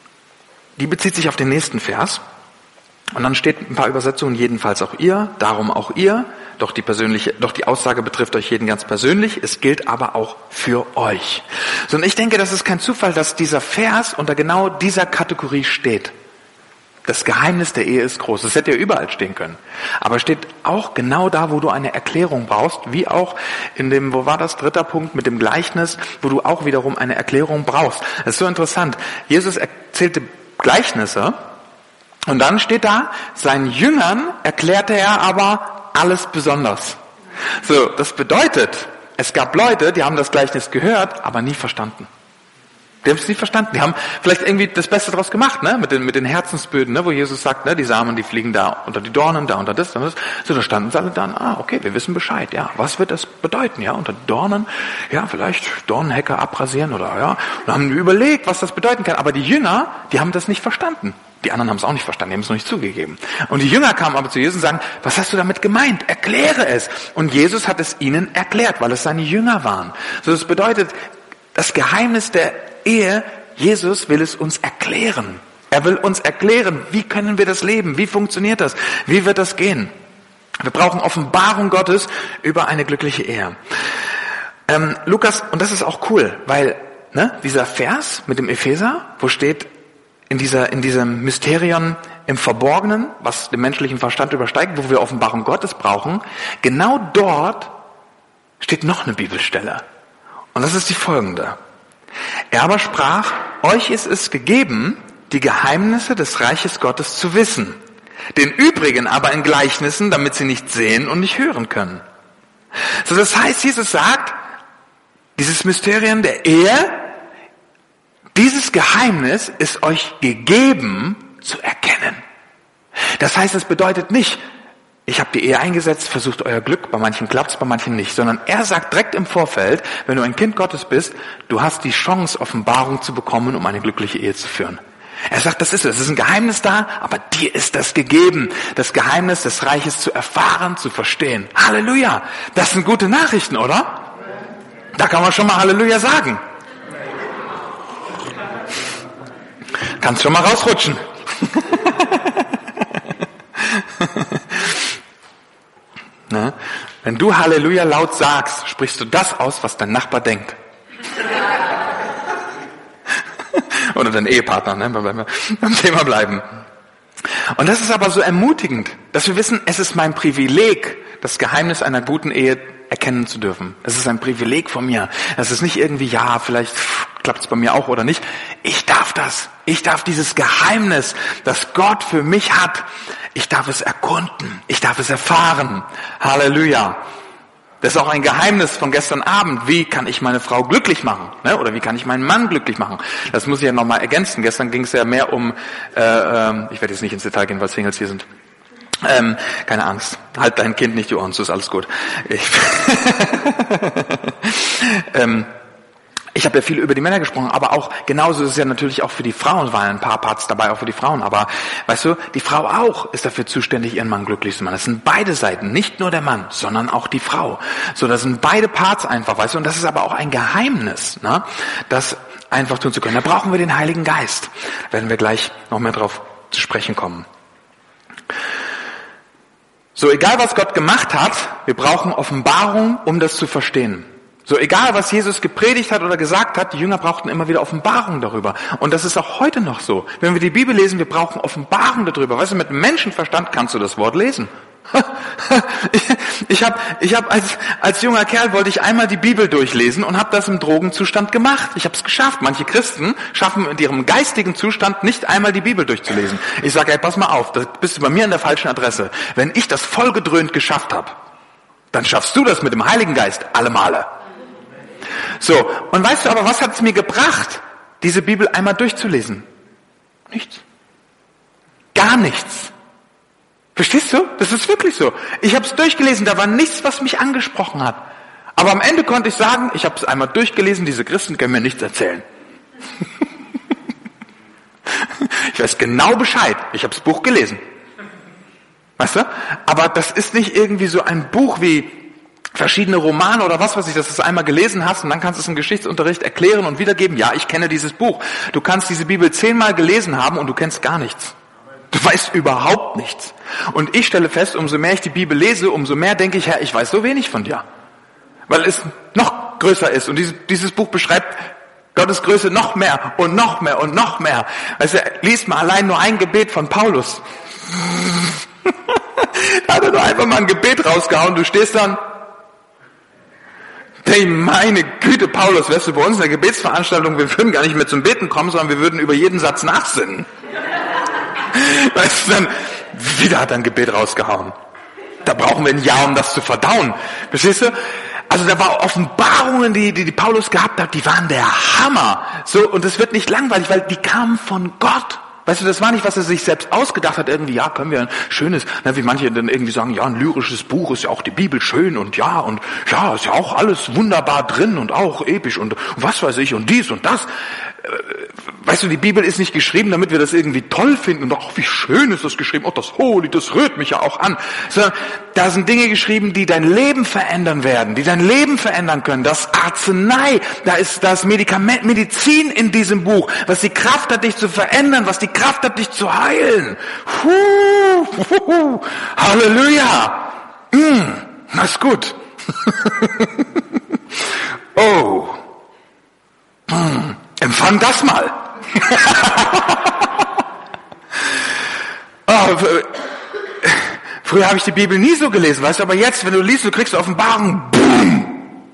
die bezieht sich auf den nächsten Vers. Und dann steht ein paar Übersetzungen, jedenfalls auch ihr, darum auch ihr, doch die persönliche, doch die Aussage betrifft euch jeden ganz persönlich, es gilt aber auch für euch. So, und ich denke, das ist kein Zufall, dass dieser Vers unter genau dieser Kategorie steht. Das Geheimnis der Ehe ist groß. Das hätte ja überall stehen können. Aber steht auch genau da, wo du eine Erklärung brauchst, wie auch in dem, wo war das, dritter Punkt mit dem Gleichnis, wo du auch wiederum eine Erklärung brauchst. Das ist so interessant. Jesus erzählte Gleichnisse, und dann steht da, seinen Jüngern erklärte er aber alles besonders. So, das bedeutet, es gab Leute, die haben das Gleichnis gehört, aber nie verstanden. Die haben es nie verstanden. Die haben vielleicht irgendwie das Beste draus gemacht, ne? Mit den, mit den Herzensböden, ne? Wo Jesus sagt, ne? Die Samen, die fliegen da unter die Dornen, da unter das, da das. So, da standen sie alle dann, ah, okay, wir wissen Bescheid, ja. Was wird das bedeuten, ja? Unter die Dornen, ja, vielleicht Dornenhecke abrasieren oder, ja. Und haben überlegt, was das bedeuten kann. Aber die Jünger, die haben das nicht verstanden. Die anderen haben es auch nicht verstanden, die haben es noch nicht zugegeben. Und die Jünger kamen aber zu Jesus und sagen, was hast du damit gemeint? Erkläre es. Und Jesus hat es ihnen erklärt, weil es seine Jünger waren. So, das bedeutet, das Geheimnis der Ehe, Jesus will es uns erklären. Er will uns erklären, wie können wir das leben? Wie funktioniert das? Wie wird das gehen? Wir brauchen Offenbarung Gottes über eine glückliche Ehe. Ähm, Lukas, und das ist auch cool, weil ne, dieser Vers mit dem Epheser, wo steht, in dieser, in diesem Mysterion im Verborgenen, was den menschlichen Verstand übersteigt, wo wir Offenbarung Gottes brauchen, genau dort steht noch eine Bibelstelle. Und das ist die folgende. Er aber sprach, euch ist es gegeben, die Geheimnisse des Reiches Gottes zu wissen, den übrigen aber in Gleichnissen, damit sie nicht sehen und nicht hören können. So, das heißt, Jesus sagt, dieses Mysterium der Ehe, dieses Geheimnis ist euch gegeben zu erkennen. Das heißt, es bedeutet nicht, ich habe die Ehe eingesetzt, versucht euer Glück, bei manchen klappt's, bei manchen nicht, sondern er sagt direkt im Vorfeld, wenn du ein Kind Gottes bist, du hast die Chance, Offenbarung zu bekommen, um eine glückliche Ehe zu führen. Er sagt, das ist so, es ist ein Geheimnis da, aber dir ist das gegeben, das Geheimnis des Reiches zu erfahren, zu verstehen. Halleluja! Das sind gute Nachrichten, oder? Da kann man schon mal Halleluja sagen. Kannst schon mal rausrutschen. Ne? Wenn du Halleluja laut sagst, sprichst du das aus, was dein Nachbar denkt. Oder dein Ehepartner, ne? Wenn wir beim Thema bleiben. Und das ist aber so ermutigend, dass wir wissen, es ist mein Privileg, das Geheimnis einer guten Ehe erkennen zu dürfen. Es ist ein Privileg von mir. Es ist nicht irgendwie, ja, vielleicht klappt es bei mir auch oder nicht. Ich darf das. Ich darf dieses Geheimnis, das Gott für mich hat, ich darf es erkunden. Ich darf es erfahren. Halleluja. Das ist auch ein Geheimnis von gestern Abend. Wie kann ich meine Frau glücklich machen? Ne? Oder wie kann ich meinen Mann glücklich machen? Das muss ich ja nochmal ergänzen. Gestern ging es ja mehr um, äh, äh, ich werde jetzt nicht ins Detail gehen, weil Singles hier sind. Ähm, keine Angst. Halt dein Kind nicht die Ohren zu, ist alles gut. Ich, ähm, ich habe ja viel über die Männer gesprochen, aber auch genauso ist es ja natürlich auch für die Frauen, es waren ein paar Parts dabei auch für die Frauen, aber weißt du, die Frau auch ist dafür zuständig, ihren Mann glücklich zu machen. Das sind beide Seiten, nicht nur der Mann, sondern auch die Frau. So, das sind beide Parts einfach, weißt du, und das ist aber auch ein Geheimnis, ne, das einfach tun zu können. Da brauchen wir den Heiligen Geist. Da werden wir gleich noch mehr drauf zu sprechen kommen. So, egal was Gott gemacht hat, wir brauchen Offenbarung, um das zu verstehen. So, egal was Jesus gepredigt hat oder gesagt hat, die Jünger brauchten immer wieder Offenbarung darüber. Und das ist auch heute noch so. Wenn wir die Bibel lesen, wir brauchen Offenbarung darüber. Weißt du, mit Menschenverstand kannst du das Wort lesen. Ich, ich habe, ich hab als, als junger Kerl wollte ich einmal die Bibel durchlesen und habe das im Drogenzustand gemacht. Ich habe es geschafft. Manche Christen schaffen in ihrem geistigen Zustand nicht einmal die Bibel durchzulesen. Ich sage, ey, pass mal auf, da bist du bei mir an der falschen Adresse. Wenn ich das vollgedröhnt geschafft habe, dann schaffst du das mit dem Heiligen Geist alle Male. So, und weißt du aber, was hat es mir gebracht, diese Bibel einmal durchzulesen? Nichts. Gar nichts. Verstehst du? Das ist wirklich so. Ich habe es durchgelesen, da war nichts, was mich angesprochen hat. Aber am Ende konnte ich sagen, ich habe es einmal durchgelesen, diese Christen können mir nichts erzählen. Ich weiß genau Bescheid. Ich habe das Buch gelesen. Weißt du? Aber das ist nicht irgendwie so ein Buch wie verschiedene Romane oder was weiß ich, dass du es einmal gelesen hast und dann kannst du es im Geschichtsunterricht erklären und wiedergeben. Ja, ich kenne dieses Buch. Du kannst diese Bibel zehnmal gelesen haben und du kennst gar nichts. Du weißt überhaupt nichts. Und ich stelle fest, umso mehr ich die Bibel lese, umso mehr denke ich, Herr, ich weiß so wenig von dir. Weil es noch größer ist. Und dieses, dieses Buch beschreibt Gottes Größe noch mehr und noch mehr und noch mehr. Weißt du, liest mal allein nur ein Gebet von Paulus. Da hat er nur einfach mal ein Gebet rausgehauen. Du stehst dann, hey, meine Güte, Paulus, wärst du bei uns in der Gebetsveranstaltung, wir würden gar nicht mehr zum Beten kommen, sondern wir würden über jeden Satz nachsinnen. Weißt du, dann, wieder hat er ein Gebet rausgehauen. Da brauchen wir ein Jahr, um das zu verdauen. Verstehst du? Also da war Offenbarungen, die, die, die Paulus gehabt hat, die waren der Hammer. So, und es wird nicht langweilig, weil die kamen von Gott. Weißt du, das war nicht, was er sich selbst ausgedacht hat, irgendwie, ja, können wir ein schönes, na, wie manche dann irgendwie sagen, ja, ein lyrisches Buch ist ja auch die Bibel schön und ja, und ja, ist ja auch alles wunderbar drin und auch episch und was weiß ich und dies und das. Weißt du, die Bibel ist nicht geschrieben, damit wir das irgendwie toll finden und ach, wie schön ist das geschrieben, oh, das Holy, das rührt mich ja auch an. Sondern da sind Dinge geschrieben, die dein Leben verändern werden, die dein Leben verändern können. Das Arznei, da ist das Medikament, Medizin in diesem Buch, was die Kraft hat, dich zu verändern, was die Kraft hat, dich zu heilen. Puh, puh, puh. Halleluja. Mm, das ist gut. Oh. Mm. Empfang das mal. Oh, früher habe ich die Bibel nie so gelesen, weißt du, aber jetzt, wenn du liest, du kriegst Offenbarung, boom.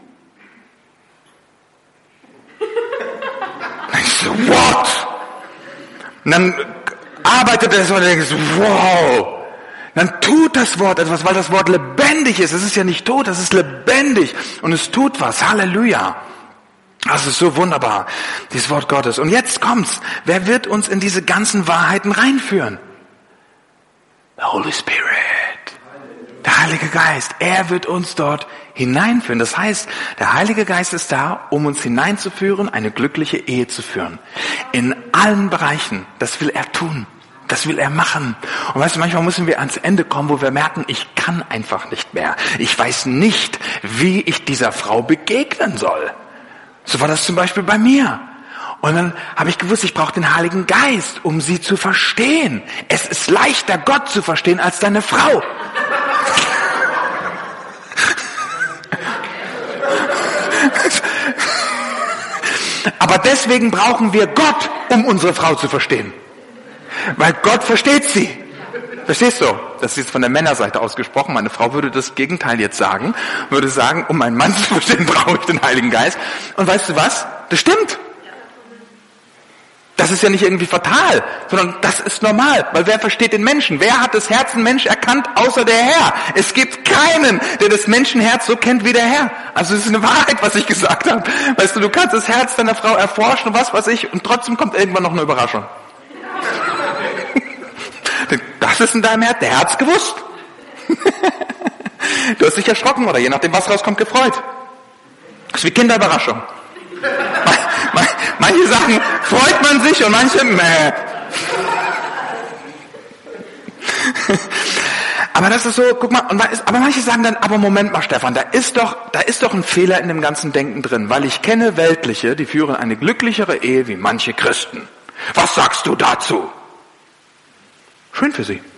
Ich so, what? Und dann arbeitet er so und denkst, wow. Dann tut das Wort etwas, weil das Wort lebendig ist. Es ist ja nicht tot, es ist lebendig und es tut was. Halleluja. Das ist so wunderbar, dieses Wort Gottes. Und jetzt kommt's. Wer wird uns in diese ganzen Wahrheiten reinführen? The Holy Spirit. Der Heilige Geist. Er wird uns dort hineinführen. Das heißt, der Heilige Geist ist da, um uns hineinzuführen, eine glückliche Ehe zu führen. In allen Bereichen. Das will er tun. Das will er machen. Und weißt du, manchmal müssen wir ans Ende kommen, wo wir merken, ich kann einfach nicht mehr. Ich weiß nicht, wie ich dieser Frau begegnen soll. So war das zum Beispiel bei mir. Und dann habe ich gewusst, ich brauche den Heiligen Geist, um sie zu verstehen. Es ist leichter, Gott zu verstehen, als deine Frau. Aber deswegen brauchen wir Gott, um unsere Frau zu verstehen. Weil Gott versteht sie. Verstehst du? Das ist jetzt von der Männerseite ausgesprochen. Meine Frau würde das Gegenteil jetzt sagen. Würde sagen, um meinen Mann zu verstehen, brauche ich den Heiligen Geist. Und weißt du was? Das stimmt. Das ist ja nicht irgendwie fatal, sondern das ist normal. Weil wer versteht den Menschen? Wer hat das Herzenmensch erkannt, außer der Herr? Es gibt keinen, der das Menschenherz so kennt wie der Herr. Also es ist eine Wahrheit, was ich gesagt habe. Weißt du, du kannst das Herz deiner Frau erforschen und was weiß ich, und trotzdem kommt irgendwann noch eine Überraschung. Das ist in deinem Herz, der Herz gewusst. Du hast dich erschrocken oder je nachdem, was rauskommt, gefreut. Das ist wie Kinderüberraschung. Manche Sachen freut man sich und manche, meh. Aber das ist so, guck mal, und, aber manche sagen dann, aber Moment mal, Stefan, da ist doch, da ist doch ein Fehler in dem ganzen Denken drin, weil ich kenne Weltliche, die führen eine glücklichere Ehe wie manche Christen. Was sagst du dazu? Schön für sie.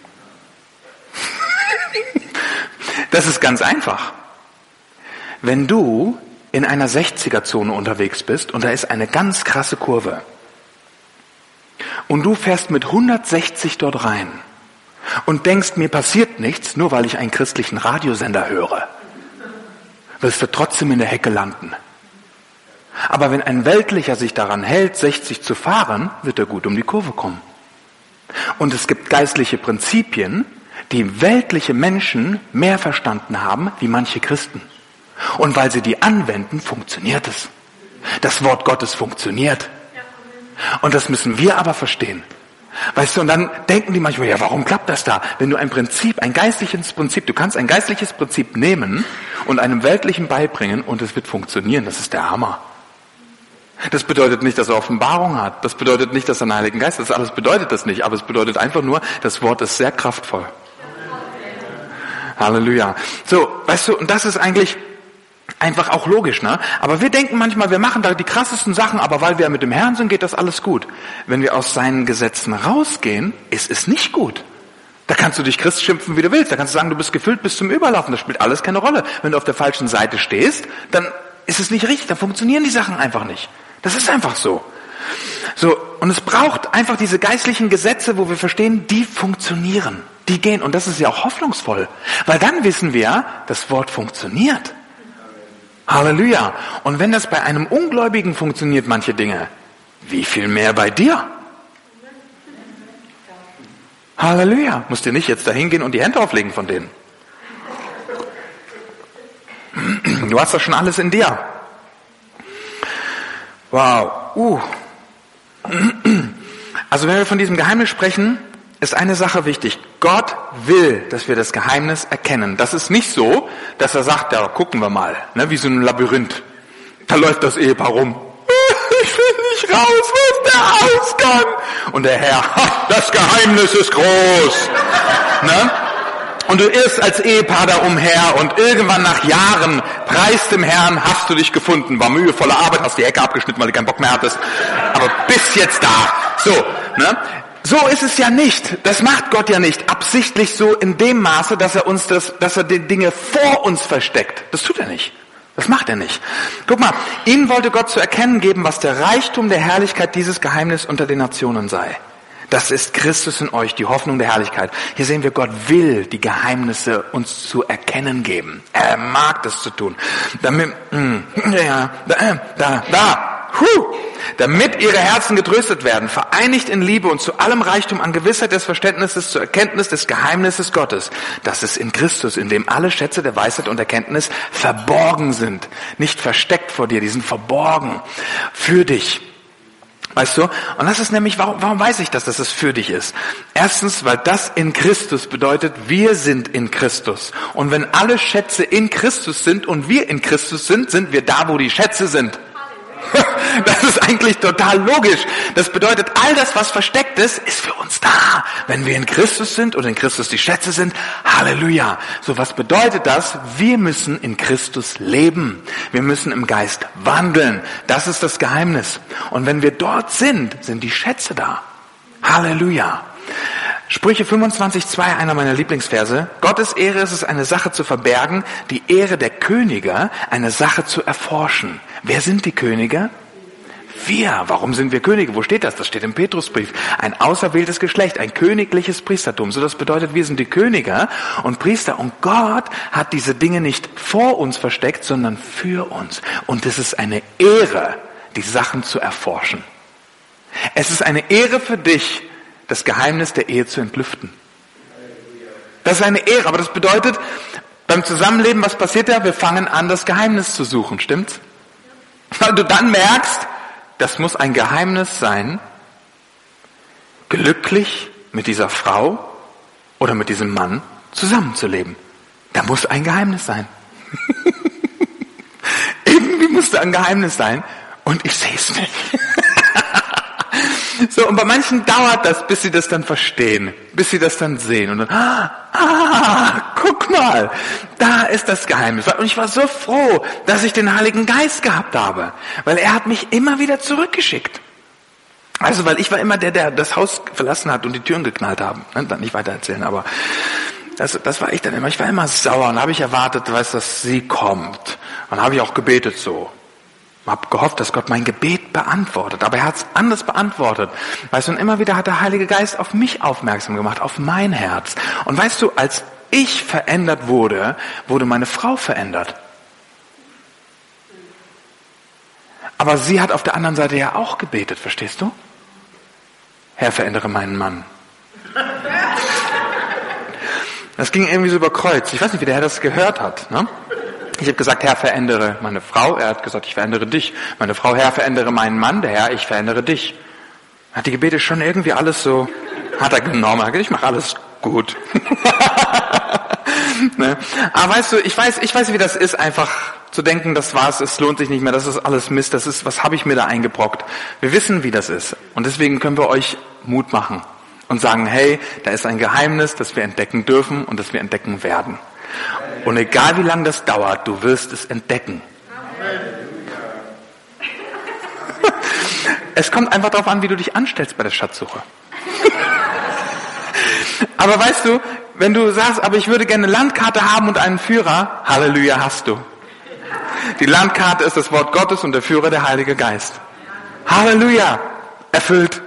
Das ist ganz einfach. Wenn du in einer sechziger-Zone unterwegs bist und da ist eine ganz krasse Kurve und du fährst mit hundertsechzig dort rein und denkst, mir passiert nichts, nur weil ich einen christlichen Radiosender höre, wirst du trotzdem in der Hecke landen. Aber wenn ein Weltlicher sich daran hält, sechzig zu fahren, wird er gut um die Kurve kommen. Und es gibt geistliche Prinzipien, die weltliche Menschen mehr verstanden haben, wie manche Christen. Und weil sie die anwenden, funktioniert es. Das Wort Gottes funktioniert. Und das müssen wir aber verstehen. Weißt du, und dann denken die manchmal, ja, warum klappt das da? Wenn du ein Prinzip, ein geistliches Prinzip, du kannst ein geistliches Prinzip nehmen und einem weltlichen beibringen und es wird funktionieren. Das ist der Hammer. Das bedeutet nicht, dass er Offenbarung hat. Das bedeutet nicht, dass er einen Heiligen Geist hat. Das alles bedeutet das nicht. Aber es bedeutet einfach nur, das Wort ist sehr kraftvoll. Halleluja. So, weißt du, und das ist eigentlich einfach auch logisch, ne? Aber wir denken manchmal, wir machen da die krassesten Sachen, aber weil wir mit dem Herrn sind, geht das alles gut. Wenn wir aus seinen Gesetzen rausgehen, ist es nicht gut. Da kannst du dich Christ schimpfen, wie du willst. Da kannst du sagen, du bist gefüllt bis zum Überlaufen. Das spielt alles keine Rolle. Wenn du auf der falschen Seite stehst, dann ist es nicht richtig. Dann funktionieren die Sachen einfach nicht. Das ist einfach so. So, und es braucht einfach diese geistlichen Gesetze, wo wir verstehen, die funktionieren. Die gehen. Und das ist ja auch hoffnungsvoll. Weil dann wissen wir, das Wort funktioniert. Halleluja. Und wenn das bei einem Ungläubigen funktioniert, manche Dinge, wie viel mehr bei dir? Halleluja. Musst dir nicht jetzt dahin gehen und die Hände auflegen von denen. Du hast doch schon alles in dir. Wow. Uh. Also wenn wir von diesem Geheimnis sprechen, ist eine Sache wichtig. Gott will, dass wir das Geheimnis erkennen. Das ist nicht so, dass er sagt, ja, gucken wir mal, ne, wie so ein Labyrinth. Da läuft das Ehepaar rum. Ich will nicht raus, wo ist der Ausgang? Und der Herr, das Geheimnis ist groß. Ne? Und du irrst als Ehepaar da umher und irgendwann nach Jahren preist dem Herrn, hast du dich gefunden, war mühevolle Arbeit, hast die Hecke abgeschnitten, weil du keinen Bock mehr hattest, aber bist jetzt da. So, ne? So ist es ja nicht. Das macht Gott ja nicht absichtlich so in dem Maße, dass er uns das, dass er die Dinge vor uns versteckt. Das tut er nicht. Das macht er nicht. Guck mal, ihnen wollte Gott zu erkennen geben, was der Reichtum der Herrlichkeit dieses Geheimnis unter den Nationen sei. Das ist Christus in euch, die Hoffnung der Herrlichkeit. Hier sehen wir, Gott will die Geheimnisse uns zu erkennen geben. Er mag das zu tun. Damit, mh, ja, da, da, da, huh, damit ihre Herzen getröstet werden, vereinigt in Liebe und zu allem Reichtum an Gewissheit des Verständnisses zur Erkenntnis des Geheimnisses Gottes. Das ist in Christus, in dem alle Schätze der Weisheit und Erkenntnis verborgen sind. Nicht versteckt vor dir, die sind verborgen für dich. Weißt du? Und das ist nämlich, warum, warum weiß ich das, dass es für dich ist? Erstens, weil das in Christus bedeutet, wir sind in Christus. Und wenn alle Schätze in Christus sind und wir in Christus sind, sind wir da, wo die Schätze sind. Das ist eigentlich total logisch. Das bedeutet, all das, was versteckt ist, ist für uns da. Wenn wir in Christus sind und in Christus die Schätze sind, Halleluja. So, was bedeutet das? Wir müssen in Christus leben. Wir müssen im Geist wandeln. Das ist das Geheimnis. Und wenn wir dort sind, sind die Schätze da. Halleluja. Sprüche fünfundzwanzig zwei, einer meiner Lieblingsverse. Gottes Ehre ist es, eine Sache zu verbergen, die Ehre der Könige, eine Sache zu erforschen. Wer sind die Könige? Wir. Warum sind wir Könige? Wo steht das? Das steht im Petrusbrief. Ein auserwähltes Geschlecht, ein königliches Priestertum. So, das bedeutet, wir sind die Könige und Priester. Und Gott hat diese Dinge nicht vor uns versteckt, sondern für uns. Und es ist eine Ehre, die Sachen zu erforschen. Es ist eine Ehre für dich, das Geheimnis der Ehe zu entlüften. Das ist eine Ehre, aber das bedeutet, beim Zusammenleben, was passiert da? Wir fangen an, das Geheimnis zu suchen, stimmt's? Weil du dann merkst, das muss ein Geheimnis sein, glücklich mit dieser Frau oder mit diesem Mann zusammenzuleben. Da muss ein Geheimnis sein. Irgendwie muss da ein Geheimnis sein und ich sehe es nicht. So, und bei manchen dauert das, bis sie das dann verstehen, bis sie das dann sehen und dann, ah, ah, guck mal, da ist das Geheimnis. Und ich war so froh, dass ich den Heiligen Geist gehabt habe, weil er hat mich immer wieder zurückgeschickt. Also, weil ich war immer der, der das Haus verlassen hat und die Türen geknallt haben. Ne, dann nicht weiter erzählen, aber das, das war ich dann immer. Ich war immer sauer und habe ich erwartet, weiß, dass sie kommt. Und habe ich auch gebetet so. Habe gehofft, dass Gott mein Gebet Gebet beantwortet. Aber er hat es anders beantwortet. Weißt du, und immer wieder hat der Heilige Geist auf mich aufmerksam gemacht, auf mein Herz. Und weißt du, als ich verändert wurde, wurde meine Frau verändert. Aber sie hat auf der anderen Seite ja auch gebetet, verstehst du? Herr, verändere meinen Mann. Das ging irgendwie so über Kreuz. Ich weiß nicht, wie der Herr das gehört hat. Ne? Ich habe gesagt, Herr, verändere meine Frau. Er hat gesagt, ich verändere dich. Meine Frau, Herr, verändere meinen Mann. Der Herr, ich verändere dich. Hat die Gebete schon irgendwie alles so, hat er genommen. Er hat gesagt, ich mache alles gut. Ne? Aber weißt du, ich weiß, ich weiß, wie das ist, einfach zu denken, das war's, es lohnt sich nicht mehr, das ist alles Mist, das ist, was habe ich mir da eingebrockt? Wir wissen, wie das ist. Und deswegen können wir euch Mut machen und sagen, hey, da ist ein Geheimnis, das wir entdecken dürfen und das wir entdecken werden. Und egal wie lange das dauert, du wirst es entdecken. Es kommt einfach darauf an, wie du dich anstellst bei der Schatzsuche. Aber weißt du, wenn du sagst, aber ich würde gerne eine Landkarte haben und einen Führer, Halleluja, hast du. Die Landkarte ist das Wort Gottes und der Führer der Heilige Geist. Halleluja, erfüllt.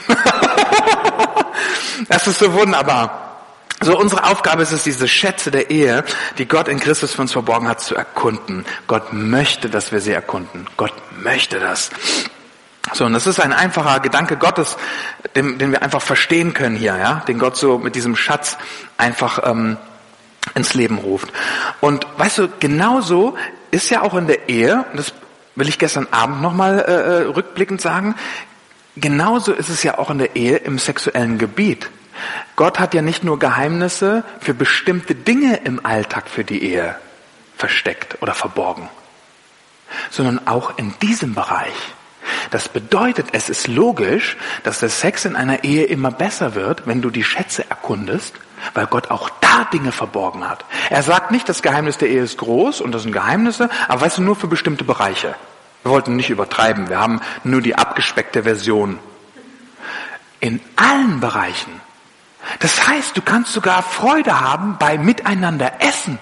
Das ist so wunderbar. So, unsere Aufgabe ist es, diese Schätze der Ehe, die Gott in Christus für uns verborgen hat, zu erkunden. Gott möchte, dass wir sie erkunden. Gott möchte das. So, und das ist ein einfacher Gedanke Gottes, den, den wir einfach verstehen können hier, ja, den Gott so mit diesem Schatz einfach ähm, ins Leben ruft. Und weißt du, genauso ist ja auch in der Ehe, und das will ich gestern Abend nochmal äh, rückblickend sagen, genauso ist es ja auch in der Ehe im sexuellen Gebiet. Gott hat ja nicht nur Geheimnisse für bestimmte Dinge im Alltag für die Ehe versteckt oder verborgen, sondern auch in diesem Bereich. Das bedeutet, es ist logisch, dass der Sex in einer Ehe immer besser wird, wenn du die Schätze erkundest, weil Gott auch da Dinge verborgen hat. Er sagt nicht, das Geheimnis der Ehe ist groß und das sind Geheimnisse, aber weißt du, nur für bestimmte Bereiche. Wir wollten nicht übertreiben, wir haben nur die abgespeckte Version. In allen Bereichen. Das heißt, du kannst sogar Freude haben bei Miteinander essen.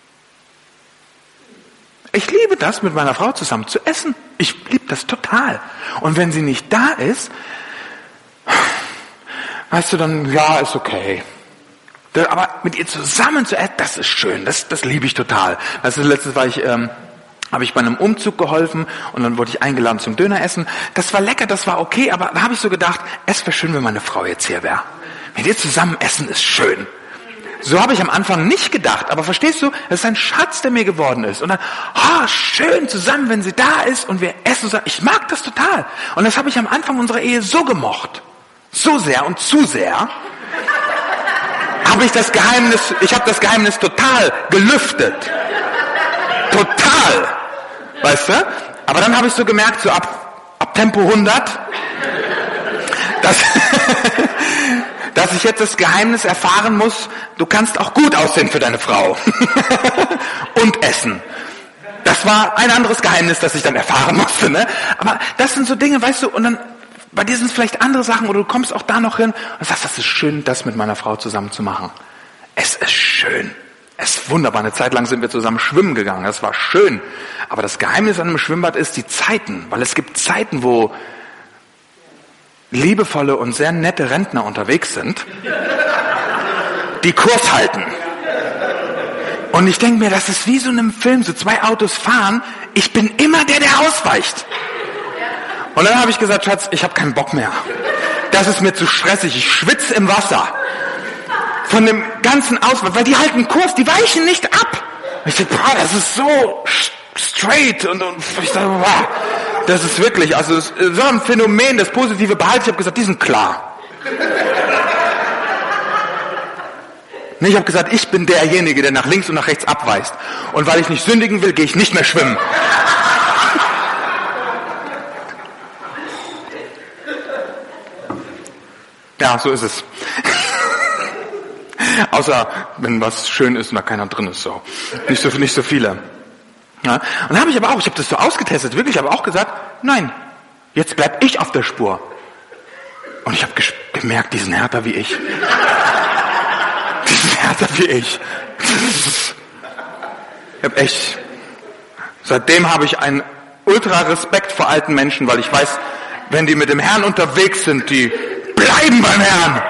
Ich liebe das, mit meiner Frau zusammen zu essen. Ich liebe das total. Und wenn sie nicht da ist, weißt du, dann, ja, ist okay. Aber mit ihr zusammen zu essen, das ist schön, das, das liebe ich total. Weißt du, letztes war ich, ähm, habe ich bei einem Umzug geholfen und dann wurde ich eingeladen zum Döneressen. Das war lecker, das war okay, aber da habe ich so gedacht, es wäre schön, wenn meine Frau jetzt hier wäre. Mit ihr zusammen essen ist schön. So habe ich am Anfang nicht gedacht, aber verstehst du, das ist ein Schatz, der mir geworden ist. Und dann, ah, oh, schön zusammen, wenn sie da ist und wir essen. Ich mag das total. Und das habe ich am Anfang unserer Ehe so gemocht. So sehr und zu sehr. Habe ich das Geheimnis, ich habe das Geheimnis total gelüftet. Total. Weißt du? Aber dann habe ich so gemerkt, so ab, ab Tempo hundert, dass... dass ich jetzt das Geheimnis erfahren muss, du kannst auch gut aussehen für deine Frau. Und essen. Das war ein anderes Geheimnis, das ich dann erfahren musste. Ne? Aber das sind so Dinge, weißt du, und dann bei dir sind es vielleicht andere Sachen, oder du kommst auch da noch hin und sagst, das ist schön, das mit meiner Frau zusammen zu machen. Es ist schön. Es ist wunderbar. Eine Zeit lang sind wir zusammen schwimmen gegangen. Das war schön. Aber das Geheimnis an einem Schwimmbad ist die Zeiten. Weil es gibt Zeiten, wo liebevolle und sehr nette Rentner unterwegs sind, die Kurs halten. Und ich denke mir, das ist wie so in einem Film, so zwei Autos fahren, ich bin immer der, der ausweicht. Und dann habe ich gesagt, Schatz, ich habe keinen Bock mehr. Das ist mir zu stressig, ich schwitze im Wasser. Von dem ganzen Ausweich, weil die halten Kurs, die weichen nicht ab. Und ich denke, boah, das ist so straight. Und, und ich dachte, boah, das ist wirklich, also es ist so ein Phänomen, das positive Behalte. Ich habe gesagt, die sind klar. Ich habe gesagt, ich bin derjenige, der nach links und nach rechts abweist. Und weil ich nicht sündigen will, gehe ich nicht mehr schwimmen. Ja, so ist es. Außer, wenn was schön ist und da keiner drin ist. So. Nicht so, nicht so viele. Ja, und dann habe ich aber auch, ich habe das so ausgetestet, wirklich, ich habe auch gesagt, nein, jetzt bleib ich auf der Spur. Und ich habe ges- gemerkt, die sind härter wie ich. Die sind härter wie ich. Ich habe echt, seitdem habe ich ein ultra Respekt vor alten Menschen, weil ich weiß, wenn die mit dem Herrn unterwegs sind, die bleiben beim Herrn.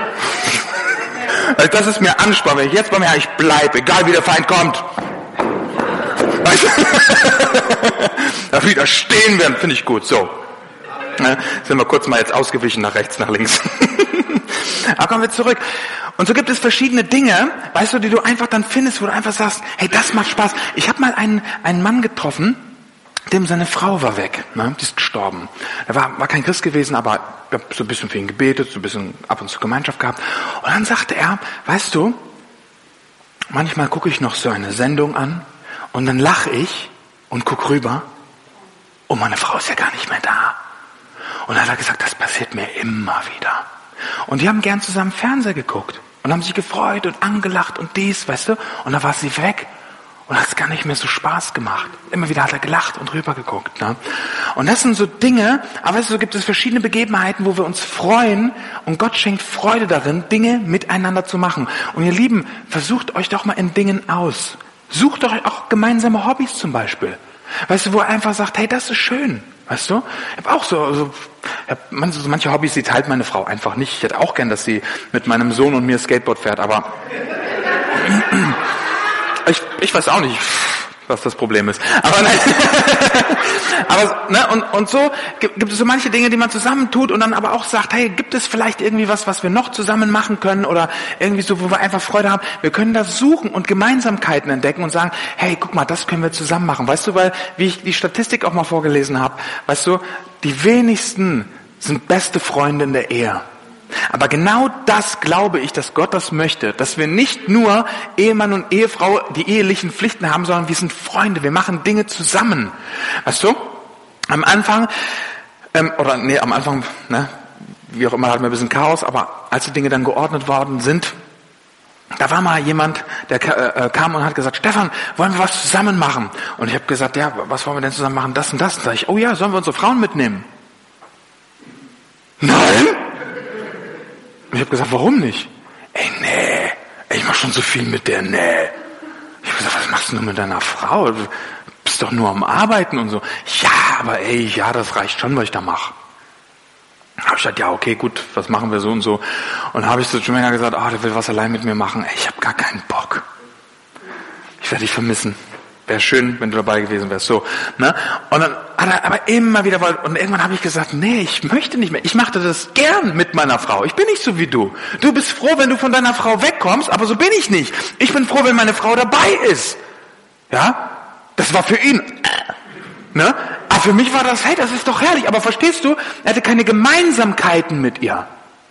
Also das ist mir Ansporn, wenn ich jetzt beim Herrn, ich bleibe, egal wie der Feind kommt. Weißt du? Da wieder stehen werden, finde ich gut. So. Ja, sind wir kurz mal jetzt ausgewichen nach rechts, nach links. Aber kommen wir zurück. Und so gibt es verschiedene Dinge, weißt du, die du einfach dann findest, wo du einfach sagst, hey, das macht Spaß. Ich habe mal einen, einen Mann getroffen, dem seine Frau war weg, ne? Die ist gestorben. Er war, war kein Christ gewesen, aber ich habe so ein bisschen für ihn gebetet, so ein bisschen ab und zu Gemeinschaft gehabt. Und dann sagte er, weißt du, manchmal gucke ich noch so eine Sendung an und dann lache ich und guck rüber und meine Frau ist ja gar nicht mehr da. Und dann hat er gesagt, das passiert mir immer wieder. Und die haben gern zusammen Fernseher geguckt und haben sich gefreut und angelacht und dies, weißt du, und dann war sie weg. Und hat es gar nicht mehr so Spaß gemacht. Immer wieder hat er gelacht und rübergeguckt. Ne? Und das sind so Dinge, aber weißt du, so gibt es verschiedene Begebenheiten, wo wir uns freuen und Gott schenkt Freude darin, Dinge miteinander zu machen. Und ihr Lieben, versucht euch doch mal in Dingen aus. Sucht euch auch gemeinsame Hobbys zum Beispiel. Weißt du, wo er einfach sagt, hey, das ist schön. Weißt du? Ich habe auch so, also, ich hab manche, so manche Hobbys, die teilt meine Frau einfach nicht. Ich hätte auch gern, dass sie mit meinem Sohn und mir Skateboard fährt, aber Ich, ich weiß auch nicht, was das Problem ist. Aber nein. aber ne, und, und so gibt, gibt es so manche Dinge, die man zusammen tut und dann aber auch sagt, hey, gibt es vielleicht irgendwie was, was wir noch zusammen machen können oder irgendwie so, wo wir einfach Freude haben. Wir können das suchen und Gemeinsamkeiten entdecken und sagen, hey, guck mal, das können wir zusammen machen. Weißt du, weil, wie ich die Statistik auch mal vorgelesen habe, weißt du, die wenigsten sind beste Freunde in der Ehe. Aber genau das glaube ich, dass Gott das möchte, dass wir nicht nur Ehemann und Ehefrau die ehelichen Pflichten haben, sondern wir sind Freunde, wir machen Dinge zusammen. Weißt du, am Anfang, ähm, oder nee, am Anfang, ne, wie auch immer, hatten wir ein bisschen Chaos, aber als die Dinge dann geordnet worden sind, da war mal jemand, der äh, kam und hat gesagt, Stefan, wollen wir was zusammen machen? Und ich habe gesagt, ja, was wollen wir denn zusammen machen? Das und das. Und sag ich, oh ja, sollen wir unsere Frauen mitnehmen? Nein! Ich habe gesagt, warum nicht? Ey, nee, ey, ich mach schon so viel mit der, nee. Ich habe gesagt, was machst du nur mit deiner Frau? Du bist doch nur am Arbeiten und so. Ja, aber ey, ja, das reicht schon, was ich da mache. Da habe ich gesagt, ja, okay, gut, was machen wir so und so. Und habe ich so schon länger gesagt, ah, oh, der will was allein mit mir machen. Ey, ich habe gar keinen Bock. Ich werde dich vermissen. Wäre schön, wenn du dabei gewesen wärst. So, ne? Und dann hat er aber immer wieder, und irgendwann habe ich gesagt, nee, ich möchte nicht mehr. Ich machte das gern mit meiner Frau. Ich bin nicht so wie du. Du bist froh, wenn du von deiner Frau wegkommst, aber so bin ich nicht. Ich bin froh, wenn meine Frau dabei ist. Ja? Das war für ihn. Ne? Aber für mich war das, hey, das ist doch herrlich. Aber verstehst du, er hatte keine Gemeinsamkeiten mit ihr.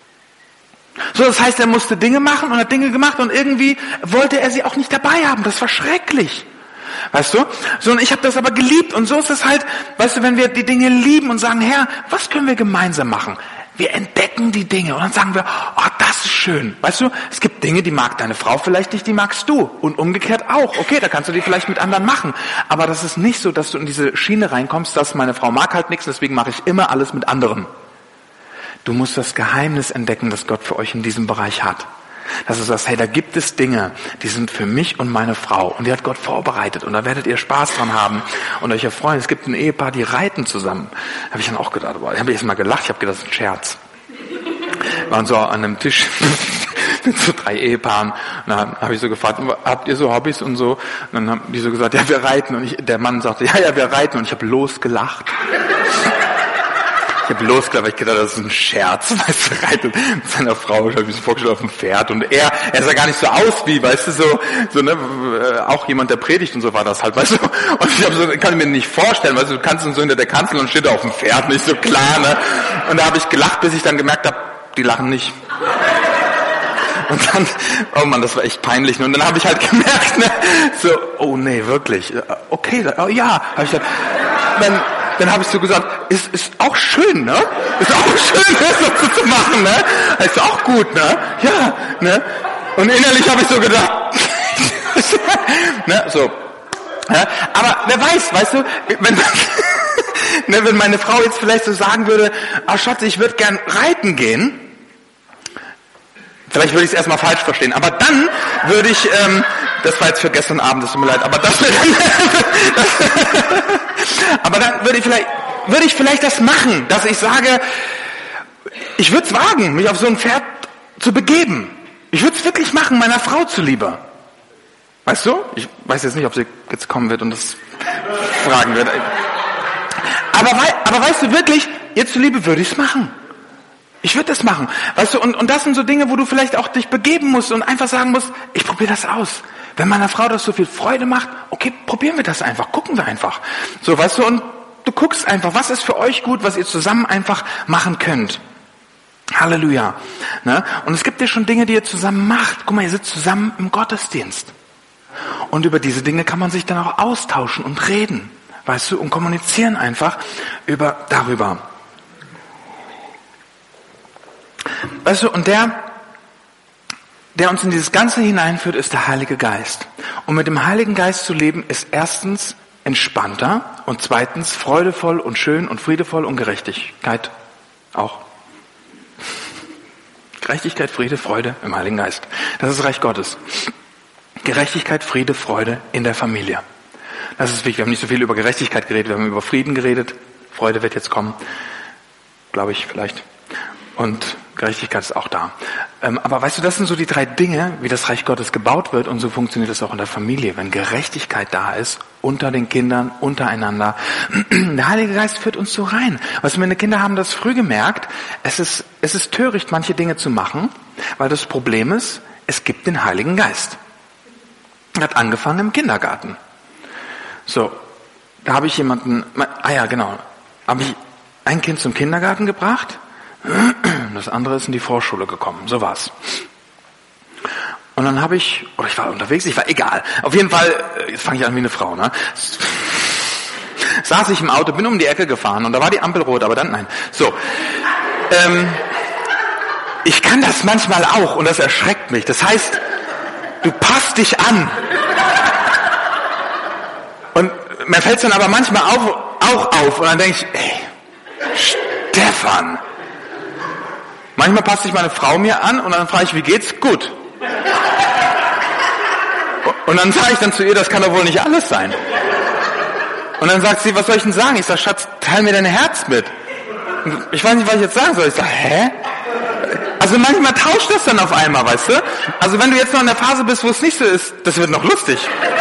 So, das heißt, er musste Dinge machen und hat Dinge gemacht und irgendwie wollte er sie auch nicht dabei haben. Das war schrecklich. Weißt du? So, und ich habe das aber geliebt. Und so ist es halt, weißt du, wenn wir die Dinge lieben und sagen, Herr, was können wir gemeinsam machen? Wir entdecken die Dinge und dann sagen wir, oh, das ist schön. Weißt du, es gibt Dinge, die mag deine Frau vielleicht nicht, die magst du. Und umgekehrt auch. Okay, da kannst du die vielleicht mit anderen machen. Aber das ist nicht so, dass du in diese Schiene reinkommst, dass meine Frau mag halt nichts, deswegen mache ich immer alles mit anderen. Du musst das Geheimnis entdecken, das Gott für euch in diesem Bereich hat. Dass du sagst, hey, da gibt es Dinge, die sind für mich und meine Frau. Und die hat Gott vorbereitet. Und da werdet ihr Spaß dran haben und euch erfreuen. Es gibt ein Ehepaar, die reiten zusammen. Da habe ich dann auch gedacht, aber ich habe erst mal gelacht, ich habe gedacht, das ist ein Scherz. Wir waren so an einem Tisch mit so drei Ehepaaren. Und dann habe ich so gefragt, habt ihr so Hobbys und so? Und dann haben die so gesagt, ja, wir reiten. Und ich, der Mann sagte, ja, ja, wir reiten. Und ich habe losgelacht. Ich habe losgelacht, weil ich gedacht, das ist ein Scherz. Weißt du, reitet mit seiner Frau, ich habe mich so vorgestellt, auf dem Pferd. Und er, er sah gar nicht so aus wie, weißt du, so, so ne, auch jemand, der predigt und so war das halt, weißt du. Und ich habe so, kann ich mir nicht vorstellen, weißt du, du kannst so hinter der Kanzel und steht auf dem Pferd, nicht so klar, ne. Und da habe ich gelacht, bis ich dann gemerkt habe, die lachen nicht. Und dann, oh Mann, das war echt peinlich. Und dann habe ich halt gemerkt, ne, so, oh nee, wirklich, okay, oh ja, habe ich gesagt, dann, dann habe ich so gesagt, ist, ist auch schön, ne? Ist auch schön, das so zu machen, ne? Ist auch gut, ne? Ja, ne? Und innerlich habe ich so gedacht, ne, so. Ja, aber wer weiß, weißt du, wenn, ne, wenn meine Frau jetzt vielleicht so sagen würde, ah Schatz, ich würde gern reiten gehen, vielleicht würde ich es erstmal falsch verstehen, aber dann würde ich, ähm, das war jetzt für gestern Abend, das tut mir leid, aber das, aber dann, würde ich vielleicht das machen, dass ich sage, ich würde es wagen, mich auf so ein Pferd zu begeben. Ich würde es wirklich machen, meiner Frau zuliebe. Weißt du? Ich weiß jetzt nicht, ob sie jetzt kommen wird und das fragen wird. Aber, aber weißt du wirklich, ihr zuliebe würde ich es machen. Ich würde das machen. Weißt du, und, und das sind so Dinge, wo du vielleicht auch dich begeben musst und einfach sagen musst, ich probiere das aus. Wenn meiner Frau das so viel Freude macht, okay, probieren wir das einfach, gucken wir einfach. So, weißt du, und du guckst einfach, was ist für euch gut, was ihr zusammen einfach machen könnt. Halleluja. Ne? Und es gibt ja schon Dinge, die ihr zusammen macht. Guck mal, ihr sitzt zusammen im Gottesdienst. Und über diese Dinge kann man sich dann auch austauschen und reden. Weißt du, und kommunizieren einfach über, darüber. Weißt du, und der, der uns in dieses Ganze hineinführt, ist der Heilige Geist. Und mit dem Heiligen Geist zu leben, ist erstens entspannter und zweitens freudevoll und schön und friedevoll und Gerechtigkeit auch. Gerechtigkeit, Friede, Freude im Heiligen Geist. Das ist Reich Gottes. Gerechtigkeit, Friede, Freude in der Familie. Das ist wichtig. Wir haben nicht so viel über Gerechtigkeit geredet, wir haben über Frieden geredet. Freude wird jetzt kommen, glaube ich vielleicht. Und Gerechtigkeit ist auch da. Ähm, aber weißt du, das sind so die drei Dinge, wie das Reich Gottes gebaut wird, und so funktioniert es auch in der Familie. Wenn Gerechtigkeit da ist, unter den Kindern, untereinander. Der Heilige Geist führt uns so rein. Weißt du, meine Kinder haben das früh gemerkt, es ist, es ist töricht, manche Dinge zu machen, weil das Problem ist, es gibt den Heiligen Geist. Hat angefangen im Kindergarten. So, da habe ich jemanden, ah ja, genau, habe ich ein Kind zum Kindergarten gebracht, das andere ist in die Vorschule gekommen, so war's. Und dann habe ich, oder ich war unterwegs, ich war egal, auf jeden Fall, jetzt fange ich an wie eine Frau, ne? Saß ich im Auto, bin um die Ecke gefahren und da war die Ampel rot, aber dann nein. So, ähm, ich kann das manchmal auch und das erschreckt mich. Das heißt, du passt dich an. Und mir fällt es dann aber manchmal auf, auch auf und dann denke ich, ey, Stefan. Manchmal passt sich meine Frau mir an und dann frage ich, wie geht's? Gut. Und dann sage ich dann zu ihr, das kann doch wohl nicht alles sein. Und dann sagt sie, was soll ich denn sagen? Ich sage, Schatz, teil mir dein Herz mit. Ich weiß nicht, was ich jetzt sagen soll. Ich sage, hä? Also manchmal tauscht das dann auf einmal, weißt du? Also wenn du jetzt noch in der Phase bist, wo es nicht so ist, das wird noch lustig.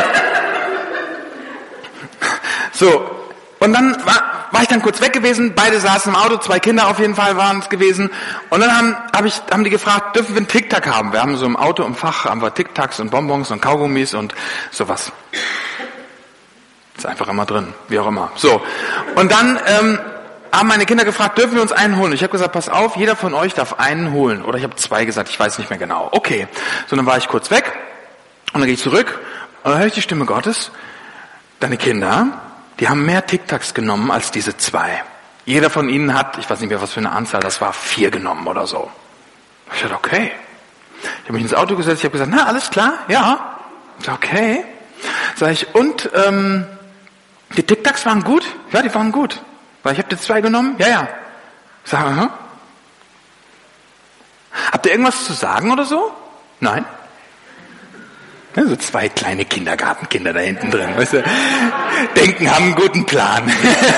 So, und dann war, war ich dann kurz weg gewesen, beide saßen im Auto, zwei Kinder auf jeden Fall waren es gewesen. Und dann haben, hab ich, haben die gefragt, dürfen wir einen Tic-Tac haben? Wir haben so im Auto im Fach, haben wir Tic-Tacs und Bonbons und Kaugummis und sowas. Ist einfach immer drin, wie auch immer. So, und dann ähm, haben meine Kinder gefragt, dürfen wir uns einen holen? Ich habe gesagt, pass auf, jeder von euch darf einen holen. Oder ich habe zwei gesagt, ich weiß nicht mehr genau. Okay, so dann war ich kurz weg und dann gehe ich zurück und dann höre ich die Stimme Gottes. Deine Kinder, die haben mehr Tic-Tacs genommen als diese zwei. Jeder von ihnen hat, ich weiß nicht mehr, was für eine Anzahl, das war vier genommen oder so. Ich dachte, okay. Ich habe mich ins Auto gesetzt, ich habe gesagt, na, alles klar, ja. Ich dachte, okay. Sag ich, und ähm, die Tic-Tacs waren gut? Ja, die waren gut. Weil ich habe die zwei genommen? Ja, ja. Ich sage, aha. Habt ihr irgendwas zu sagen oder so? Nein. Ja, so zwei kleine Kindergartenkinder da hinten drin, weißt du, denken, haben einen guten Plan.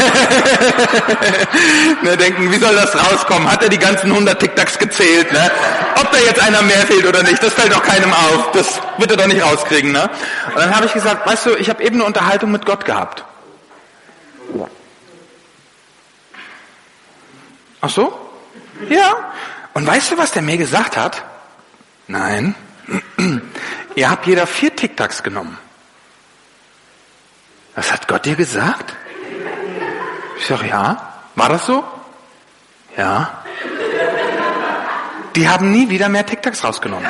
Ne, denken, wie soll das rauskommen? Hat er die ganzen hundert Tic-Tacs gezählt? Ne? Ob da jetzt einer mehr fehlt oder nicht, das fällt doch keinem auf. Das wird er doch nicht rauskriegen. Ne? Und dann habe ich gesagt, weißt du, ich habe eben eine Unterhaltung mit Gott gehabt. Ach so? Ja. Und weißt du, was der mir gesagt hat? Nein. Ihr habt jeder vier Tic-Tacs genommen. Das hat Gott dir gesagt? Ich sage, ja. War das so? Ja. Die haben nie wieder mehr Tic-Tacs rausgenommen.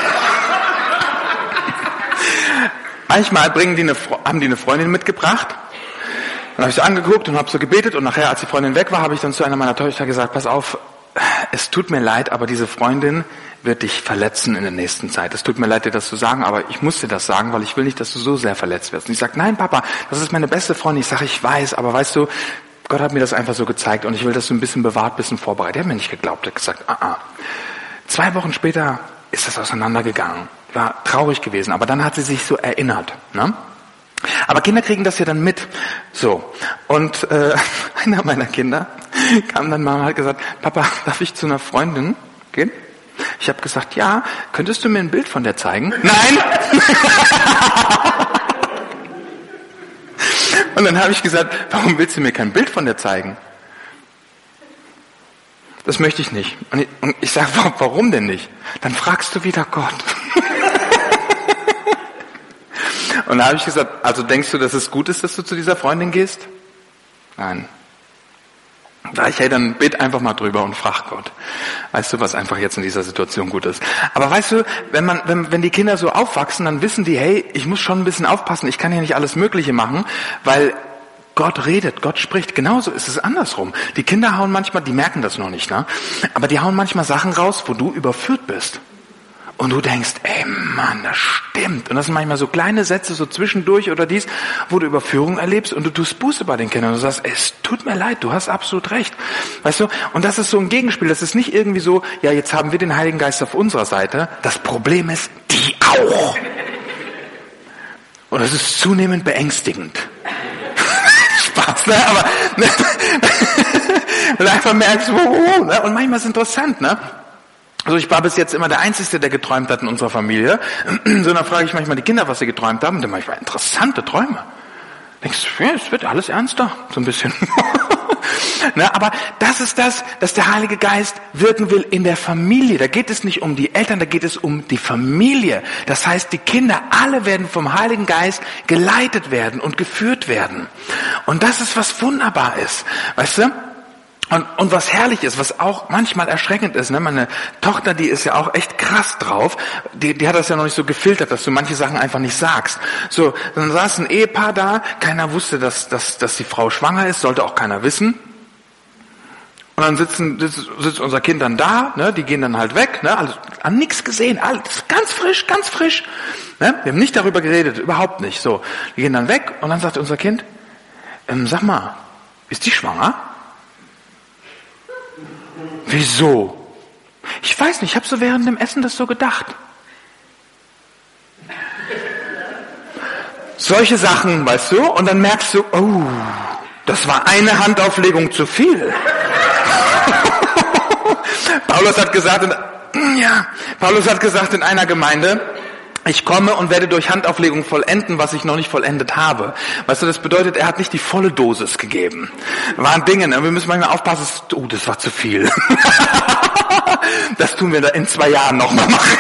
Manchmal bringen die eine, haben die eine Freundin mitgebracht. Dann habe ich so angeguckt und habe so gebetet und nachher, als die Freundin weg war, habe ich dann zu einer meiner Töchter gesagt, pass auf, es tut mir leid, aber diese Freundin wird dich verletzen in der nächsten Zeit. Es tut mir leid, dir das zu sagen, aber ich muss dir das sagen, weil ich will nicht, dass du so sehr verletzt wirst. Und ich sage, nein, Papa, das ist meine beste Freundin. Ich sage, ich weiß, aber weißt du, Gott hat mir das einfach so gezeigt und ich will, dass du ein bisschen bewahrt, ein bisschen vorbereitet. Er hat mir nicht geglaubt, er hat gesagt, ah, ah. Zwei Wochen später ist das auseinandergegangen. War traurig gewesen, aber dann hat sie sich so erinnert. Ne? Aber Kinder kriegen das ja dann mit. So. Und äh, einer meiner Kinder kam dann mal und hat gesagt, Papa, darf ich zu einer Freundin gehen? Ich habe gesagt, ja, könntest du mir ein Bild von der zeigen? Nein! Und dann habe ich gesagt, warum willst du mir kein Bild von der zeigen? Das möchte ich nicht. Und ich, und ich sage, warum denn nicht? Dann fragst du wieder Gott. Und da habe ich gesagt, also denkst du, dass es gut ist, dass du zu dieser Freundin gehst? Nein. Da ich, hey, dann bet einfach mal drüber und frag Gott. Weißt du, was einfach jetzt in dieser Situation gut ist? Aber weißt du, wenn man, wenn, wenn die Kinder so aufwachsen, dann wissen die, hey, ich muss schon ein bisschen aufpassen, ich kann hier nicht alles Mögliche machen, weil Gott redet, Gott spricht. Genauso ist es andersrum. Die Kinder hauen manchmal, die merken das noch nicht, ne? Aber die hauen manchmal Sachen raus, wo du überführt bist. Und du denkst, ey Mann, das stimmt. Und das sind manchmal so kleine Sätze, so zwischendurch oder dies, wo du Überführung erlebst und du tust Buße bei den Kindern. Und du sagst, es tut mir leid, du hast absolut recht. Weißt du, und das ist so ein Gegenspiel. Das ist nicht irgendwie so, ja, jetzt haben wir den Heiligen Geist auf unserer Seite. Das Problem ist, die auch. Und das ist zunehmend beängstigend. Spaß, ne? Aber, ne? Und du einfach merkst, oh, ne? Und manchmal ist es interessant, ne? Also ich war bis jetzt immer der Einzige, der geträumt hat in unserer Familie. So, dann frage ich manchmal die Kinder, was sie geträumt haben. Und dann manchmal interessante Träume. Denkst du, ja, es wird alles ernster, so ein bisschen. Ne, aber das ist das, dass der Heilige Geist wirken will in der Familie. Da geht es nicht um die Eltern, da geht es um die Familie. Das heißt, die Kinder alle werden vom Heiligen Geist geleitet werden und geführt werden. Und das ist, was wunderbar ist. Weißt du? Und, und was herrlich ist, was auch manchmal erschreckend ist, ne? Meine Tochter, die ist ja auch echt krass drauf, die, die hat das ja noch nicht so gefiltert, dass du manche Sachen einfach nicht sagst. So, dann saß ein Ehepaar da, keiner wusste, dass, dass, dass die Frau schwanger ist, sollte auch keiner wissen. Und dann sitzen, sitzt, sitzt unser Kind dann da, ne? Die gehen dann halt weg, ne? Also, haben nichts gesehen, alles ganz frisch, ganz frisch. Ne? Wir haben nicht darüber geredet, überhaupt nicht. So, die gehen dann weg und dann sagt unser Kind, ähm, sag mal, ist die schwanger? Wieso? Ich weiß nicht, ich habe so während dem Essen das so gedacht. Solche Sachen, weißt du? Und dann merkst du, oh, das war eine Handauflegung zu viel. Paulus hat gesagt, in, ja, Paulus hat gesagt in einer Gemeinde, ich komme und werde durch Handauflegung vollenden, was ich noch nicht vollendet habe. Weißt du, das bedeutet, er hat nicht die volle Dosis gegeben. Waren Dinge, wir müssen manchmal aufpassen, oh, das war zu viel. Das tun wir da in zwei Jahren nochmal machen.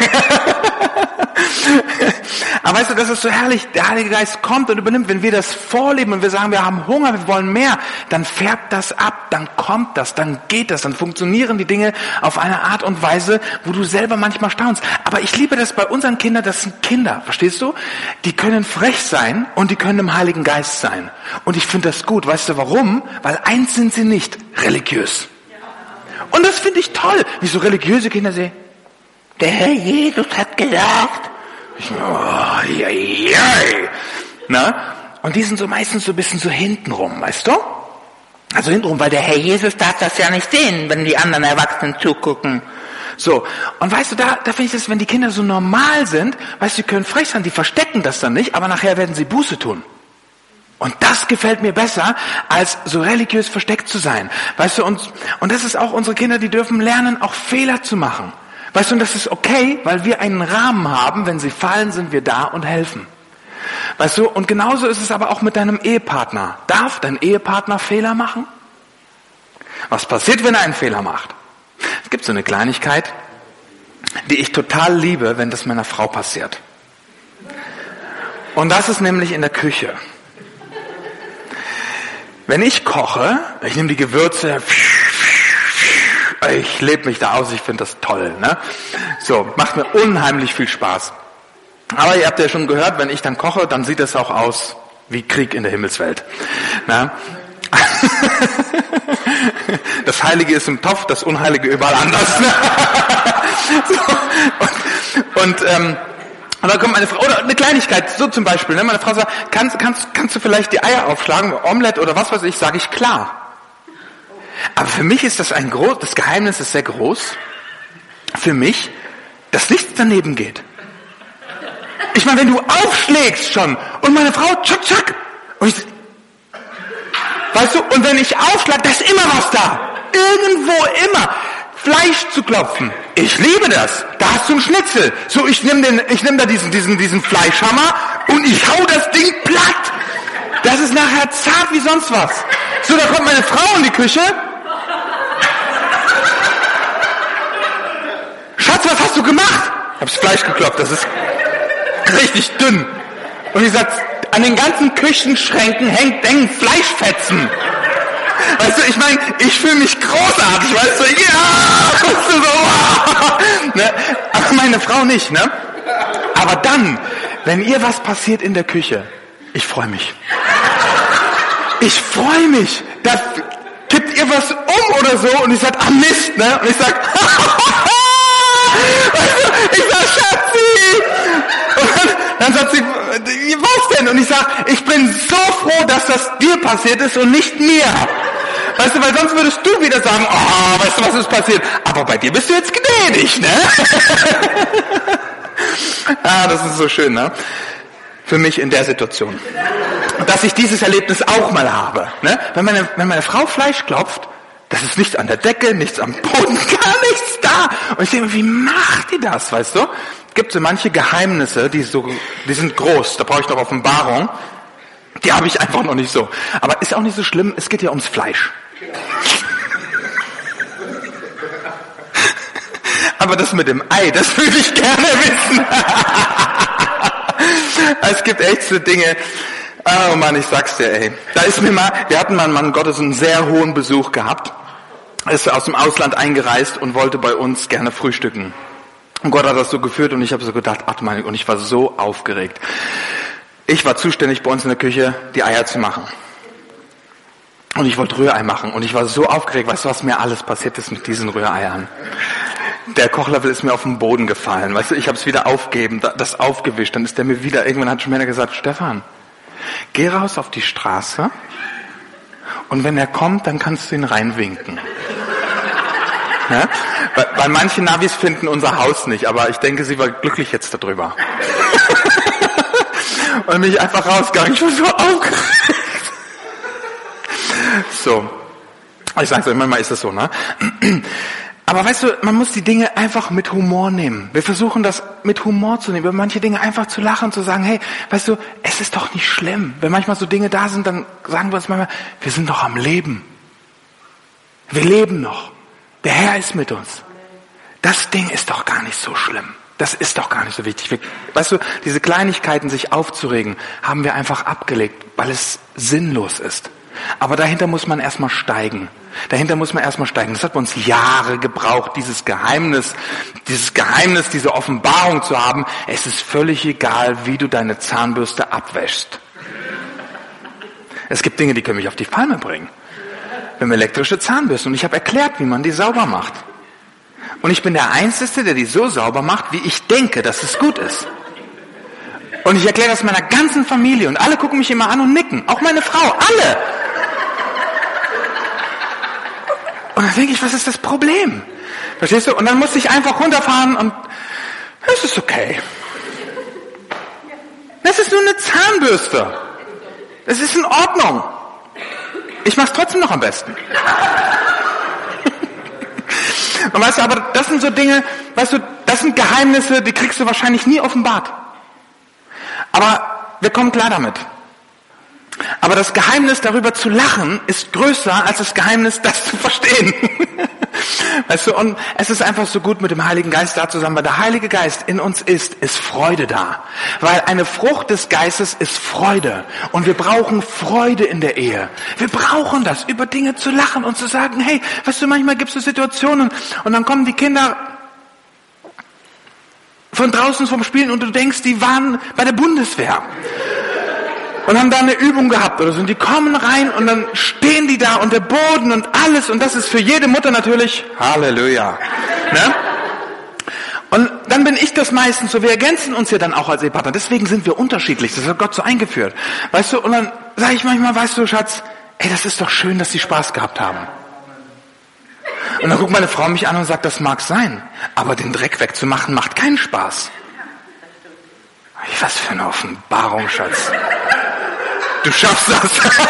Aber weißt du, das ist so herrlich. Der Heilige Geist kommt und übernimmt. Wenn wir das vorleben und wir sagen, wir haben Hunger, wir wollen mehr, dann färbt das ab, dann kommt das, dann geht das, dann funktionieren die Dinge auf eine Art und Weise, wo du selber manchmal staunst. Aber ich liebe das bei unseren Kindern, das sind Kinder, verstehst du? Die können frech sein und die können im Heiligen Geist sein. Und ich finde das gut. Weißt du warum? Weil eins sind sie nicht, religiös. Und das finde ich toll, wie so religiöse Kinder sehen. Der Herr Jesus hat gesagt. Ich, oh, je, je. Na? Und die sind so meistens so ein bisschen so hintenrum, weißt du? Also hintenrum, weil der Herr Jesus darf das ja nicht sehen, wenn die anderen Erwachsenen zugucken. So, und weißt du, da, da finde ich das, wenn die Kinder so normal sind, weißt du, die können frech sein, die verstecken das dann nicht, aber nachher werden sie Buße tun. Und das gefällt mir besser, als so religiös versteckt zu sein. Weißt du, und, und das ist auch unsere Kinder, die dürfen lernen, auch Fehler zu machen. Weißt du, und das ist okay, weil wir einen Rahmen haben, wenn sie fallen, sind wir da und helfen. Weißt du, und genauso ist es aber auch mit deinem Ehepartner. Darf dein Ehepartner Fehler machen? Was passiert, wenn er einen Fehler macht? Es gibt so eine Kleinigkeit, die ich total liebe, wenn das meiner Frau passiert. Und das ist nämlich in der Küche. Wenn ich koche, ich nehme die Gewürze, ich lebe mich da aus, ich finde das toll. Ne? So, macht mir unheimlich viel Spaß. Aber ihr habt ja schon gehört, wenn ich dann koche, dann sieht es auch aus wie Krieg in der Himmelswelt. Ne? Das Heilige ist im Topf, das Unheilige überall anders. Ne? So, und und ähm, und dann kommt meine Frau, oder eine Kleinigkeit, so zum Beispiel, ne? Meine Frau sagt, kannst, kannst, kannst du vielleicht die Eier aufschlagen, Omelette oder was weiß ich, sage ich klar. Aber für mich ist das ein groß, das Geheimnis ist sehr groß, für mich, dass nichts daneben geht. Ich meine, wenn du aufschlägst schon und meine Frau, tschack, tschack. Und ich, weißt du, und wenn ich aufschlag, da ist immer was da. Irgendwo immer. Fleisch zu klopfen. Ich liebe das. Da hast du einen Schnitzel. So, ich nehme den, ich nehme da diesen, diesen, diesen Fleischhammer und ich hau das Ding platt. Das ist nachher zart wie sonst was. So, da kommt meine Frau in die Küche. Schatz, was hast du gemacht? Ich hab's Fleisch geklopft. Das ist richtig dünn. Und ich sag, an den ganzen Küchenschränken hängt, hängen Fleischfetzen. Weißt du, ich meine, ich fühle mich großartig, weißt du, ja, weißt du, so, wow. Ne? Aber meine Frau nicht, ne? Aber dann, wenn ihr was passiert in der Küche, ich freue mich. Ich freue mich. Da kippt ihr was um oder so und ich sag, ah Mist, ne? Und ich sag, weißt du, ich sag, Schatzi! Und dann sagt sie, was denn? Und ich sag, ich bin so froh, dass das dir passiert ist und nicht mir. Weißt du, weil sonst würdest du wieder sagen, oh, weißt du, was ist passiert? Aber bei dir bist du jetzt gnädig, ne? Ah, das ist so schön, ne? Für mich in der Situation. Dass ich dieses Erlebnis auch mal habe, ne? Wenn meine, wenn meine Frau Fleisch klopft, das ist nichts an der Decke, nichts am Boden, gar nichts da. Und ich denke mir, wie macht die das, weißt du? Gibt so manche Geheimnisse, die so, die sind groß, da brauche ich noch Offenbarung. Die habe ich einfach noch nicht so. Aber ist auch nicht so schlimm, es geht ja ums Fleisch. Aber das mit dem Ei, das würde ich gerne wissen. Es gibt echt so Dinge, oh Mann, ich sag's dir, ey. Da ist mir mal, wir hatten mal einen Mann Gottes einen sehr hohen Besuch gehabt. Er ist aus dem Ausland eingereist und wollte bei uns gerne frühstücken. Und Gott hat das so geführt und ich habe so gedacht, ach Mann, und ich war so aufgeregt. Ich war zuständig bei uns in der Küche, die Eier zu machen. Und ich wollte Rührei machen und ich war so aufgeregt, weißt du, was mir alles passiert ist mit diesen Rühreiern? Der Kochlöffel ist mir auf den Boden gefallen, weißt du, ich habe es wieder aufgegeben, das aufgewischt, dann ist der mir wieder, irgendwann hat schon einer gesagt, Stefan, geh raus auf die Straße und wenn er kommt, dann kannst du ihn reinwinken. Ja? Weil, weil manche Navis finden unser Haus nicht, aber ich denke, sie war glücklich jetzt darüber. Und dann bin ich einfach rausgegangen, ich war so aufgeregt. So, ich sag's euch, manchmal ist das so, ne? Aber weißt du, man muss die Dinge einfach mit Humor nehmen. Wir versuchen das mit Humor zu nehmen, über manche Dinge einfach zu lachen, zu sagen, hey, weißt du, es ist doch nicht schlimm. Wenn manchmal so Dinge da sind, dann sagen wir uns manchmal, wir sind doch am Leben. Wir leben noch. Der Herr ist mit uns. Das Ding ist doch gar nicht so schlimm. Das ist doch gar nicht so wichtig. Wir, weißt du, diese Kleinigkeiten, sich aufzuregen, haben wir einfach abgelegt, weil es sinnlos ist. Aber dahinter muss man erstmal steigen. Dahinter muss man erstmal steigen. Das hat bei uns Jahre gebraucht, dieses Geheimnis, dieses Geheimnis, diese Offenbarung zu haben. Es ist völlig egal, wie du deine Zahnbürste abwäschst. Es gibt Dinge, die können mich auf die Palme bringen. Wir haben elektrische Zahnbürsten und ich habe erklärt, wie man die sauber macht. Und ich bin der Einzige, der die so sauber macht, wie ich denke, dass es gut ist. Und ich erkläre das meiner ganzen Familie und alle gucken mich immer an und nicken. Auch meine Frau, alle. Und dann denke ich, was ist das Problem? Verstehst du? Und dann musste ich einfach runterfahren und es ist okay. Das ist nur eine Zahnbürste. Es ist in Ordnung. Ich mache es trotzdem noch am besten. Und weißt du, aber das sind so Dinge, weißt du, das sind Geheimnisse, die kriegst du wahrscheinlich nie offenbart. Aber wir kommen klar damit. Aber das Geheimnis, darüber zu lachen, ist größer als das Geheimnis, das zu verstehen. Weißt du, und es ist einfach so gut, mit dem Heiligen Geist da zusammen, weil der Heilige Geist in uns ist, ist Freude da. Weil eine Frucht des Geistes ist Freude. Und wir brauchen Freude in der Ehe. Wir brauchen das, über Dinge zu lachen und zu sagen, hey, weißt du, manchmal gibt es so Situationen und dann kommen die Kinder von draußen vom Spielen und du denkst, die waren bei der Bundeswehr. Und haben da eine Übung gehabt oder so. Und die kommen rein und dann stehen die da und der Boden und alles. Und das ist für jede Mutter natürlich Halleluja. Ne? Und dann bin ich das meistens so. Wir ergänzen uns ja dann auch als Ehepartner. Deswegen sind wir unterschiedlich. Das hat Gott so eingeführt. Weißt du, und dann sage ich manchmal, weißt du, Schatz, ey, das ist doch schön, dass sie Spaß gehabt haben. Und dann guckt meine Frau mich an und sagt, das mag sein. Aber den Dreck wegzumachen macht keinen Spaß. Was für eine Offenbarung, Schatz. Du schaffst das.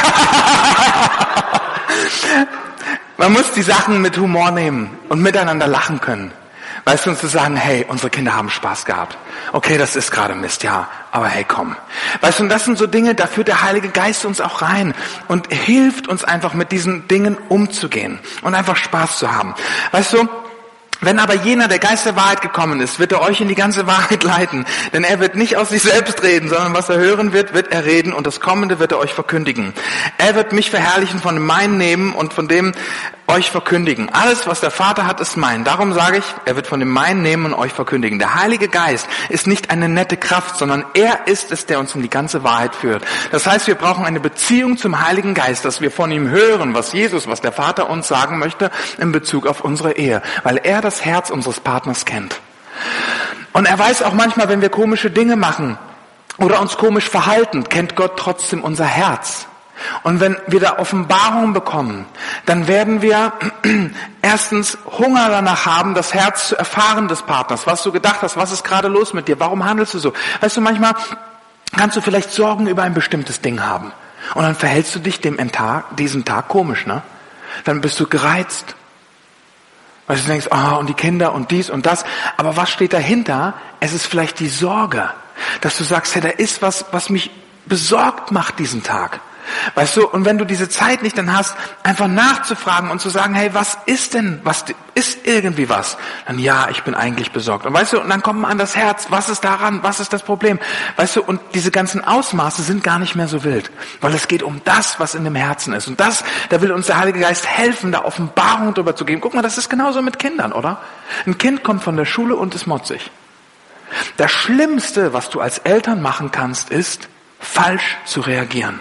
Man muss die Sachen mit Humor nehmen und miteinander lachen können. Weißt du, uns zu sagen, hey, unsere Kinder haben Spaß gehabt. Okay, das ist gerade Mist, ja, aber hey, komm. Weißt du, und das sind so Dinge, da führt der Heilige Geist uns auch rein und hilft uns einfach mit diesen Dingen umzugehen und einfach Spaß zu haben. Weißt du, wenn aber jener, der Geist der Wahrheit gekommen ist, wird er euch in die ganze Wahrheit leiten. Denn er wird nicht aus sich selbst reden, sondern was er hören wird, wird er reden und das Kommende wird er euch verkündigen. Er wird mich verherrlichen, von dem meinen nehmen und von dem euch verkündigen. Alles, was der Vater hat, ist mein. Darum sage ich, er wird von dem meinen nehmen und euch verkündigen. Der Heilige Geist ist nicht eine nette Kraft, sondern er ist es, der uns in die ganze Wahrheit führt. Das heißt, wir brauchen eine Beziehung zum Heiligen Geist, dass wir von ihm hören, was Jesus, was der Vater uns sagen möchte in Bezug auf unsere Ehe. Weil er das Herz unseres Partners kennt. Und er weiß auch manchmal, wenn wir komische Dinge machen oder uns komisch verhalten, kennt Gott trotzdem unser Herz. Und wenn wir da Offenbarungen bekommen, dann werden wir erstens Hunger danach haben, das Herz zu erfahren des Partners, was du gedacht hast, was ist gerade los mit dir, warum handelst du so? Weißt du, manchmal kannst du vielleicht Sorgen über ein bestimmtes Ding haben und dann verhältst du dich dem Tag, diesen Tag komisch, ne? Dann bist du gereizt. Weil du denkst, ah, oh, und die Kinder und dies und das. Aber was steht dahinter? Es ist vielleicht die Sorge, dass du sagst, hey, da ist was, was mich besorgt macht diesen Tag. Weißt du, und wenn du diese Zeit nicht dann hast, einfach nachzufragen und zu sagen, hey, was ist denn, was ist irgendwie was? Dann ja, ich bin eigentlich besorgt. Und weißt du, und dann kommt man an das Herz, was ist daran, was ist das Problem? Weißt du, und diese ganzen Ausmaße sind gar nicht mehr so wild, weil es geht um das, was in dem Herzen ist. Und das, da will uns der Heilige Geist helfen, da Offenbarung drüber zu geben. Guck mal, das ist genauso mit Kindern, oder? Ein Kind kommt von der Schule und ist motzig. Das Schlimmste, was du als Eltern machen kannst, ist, falsch zu reagieren.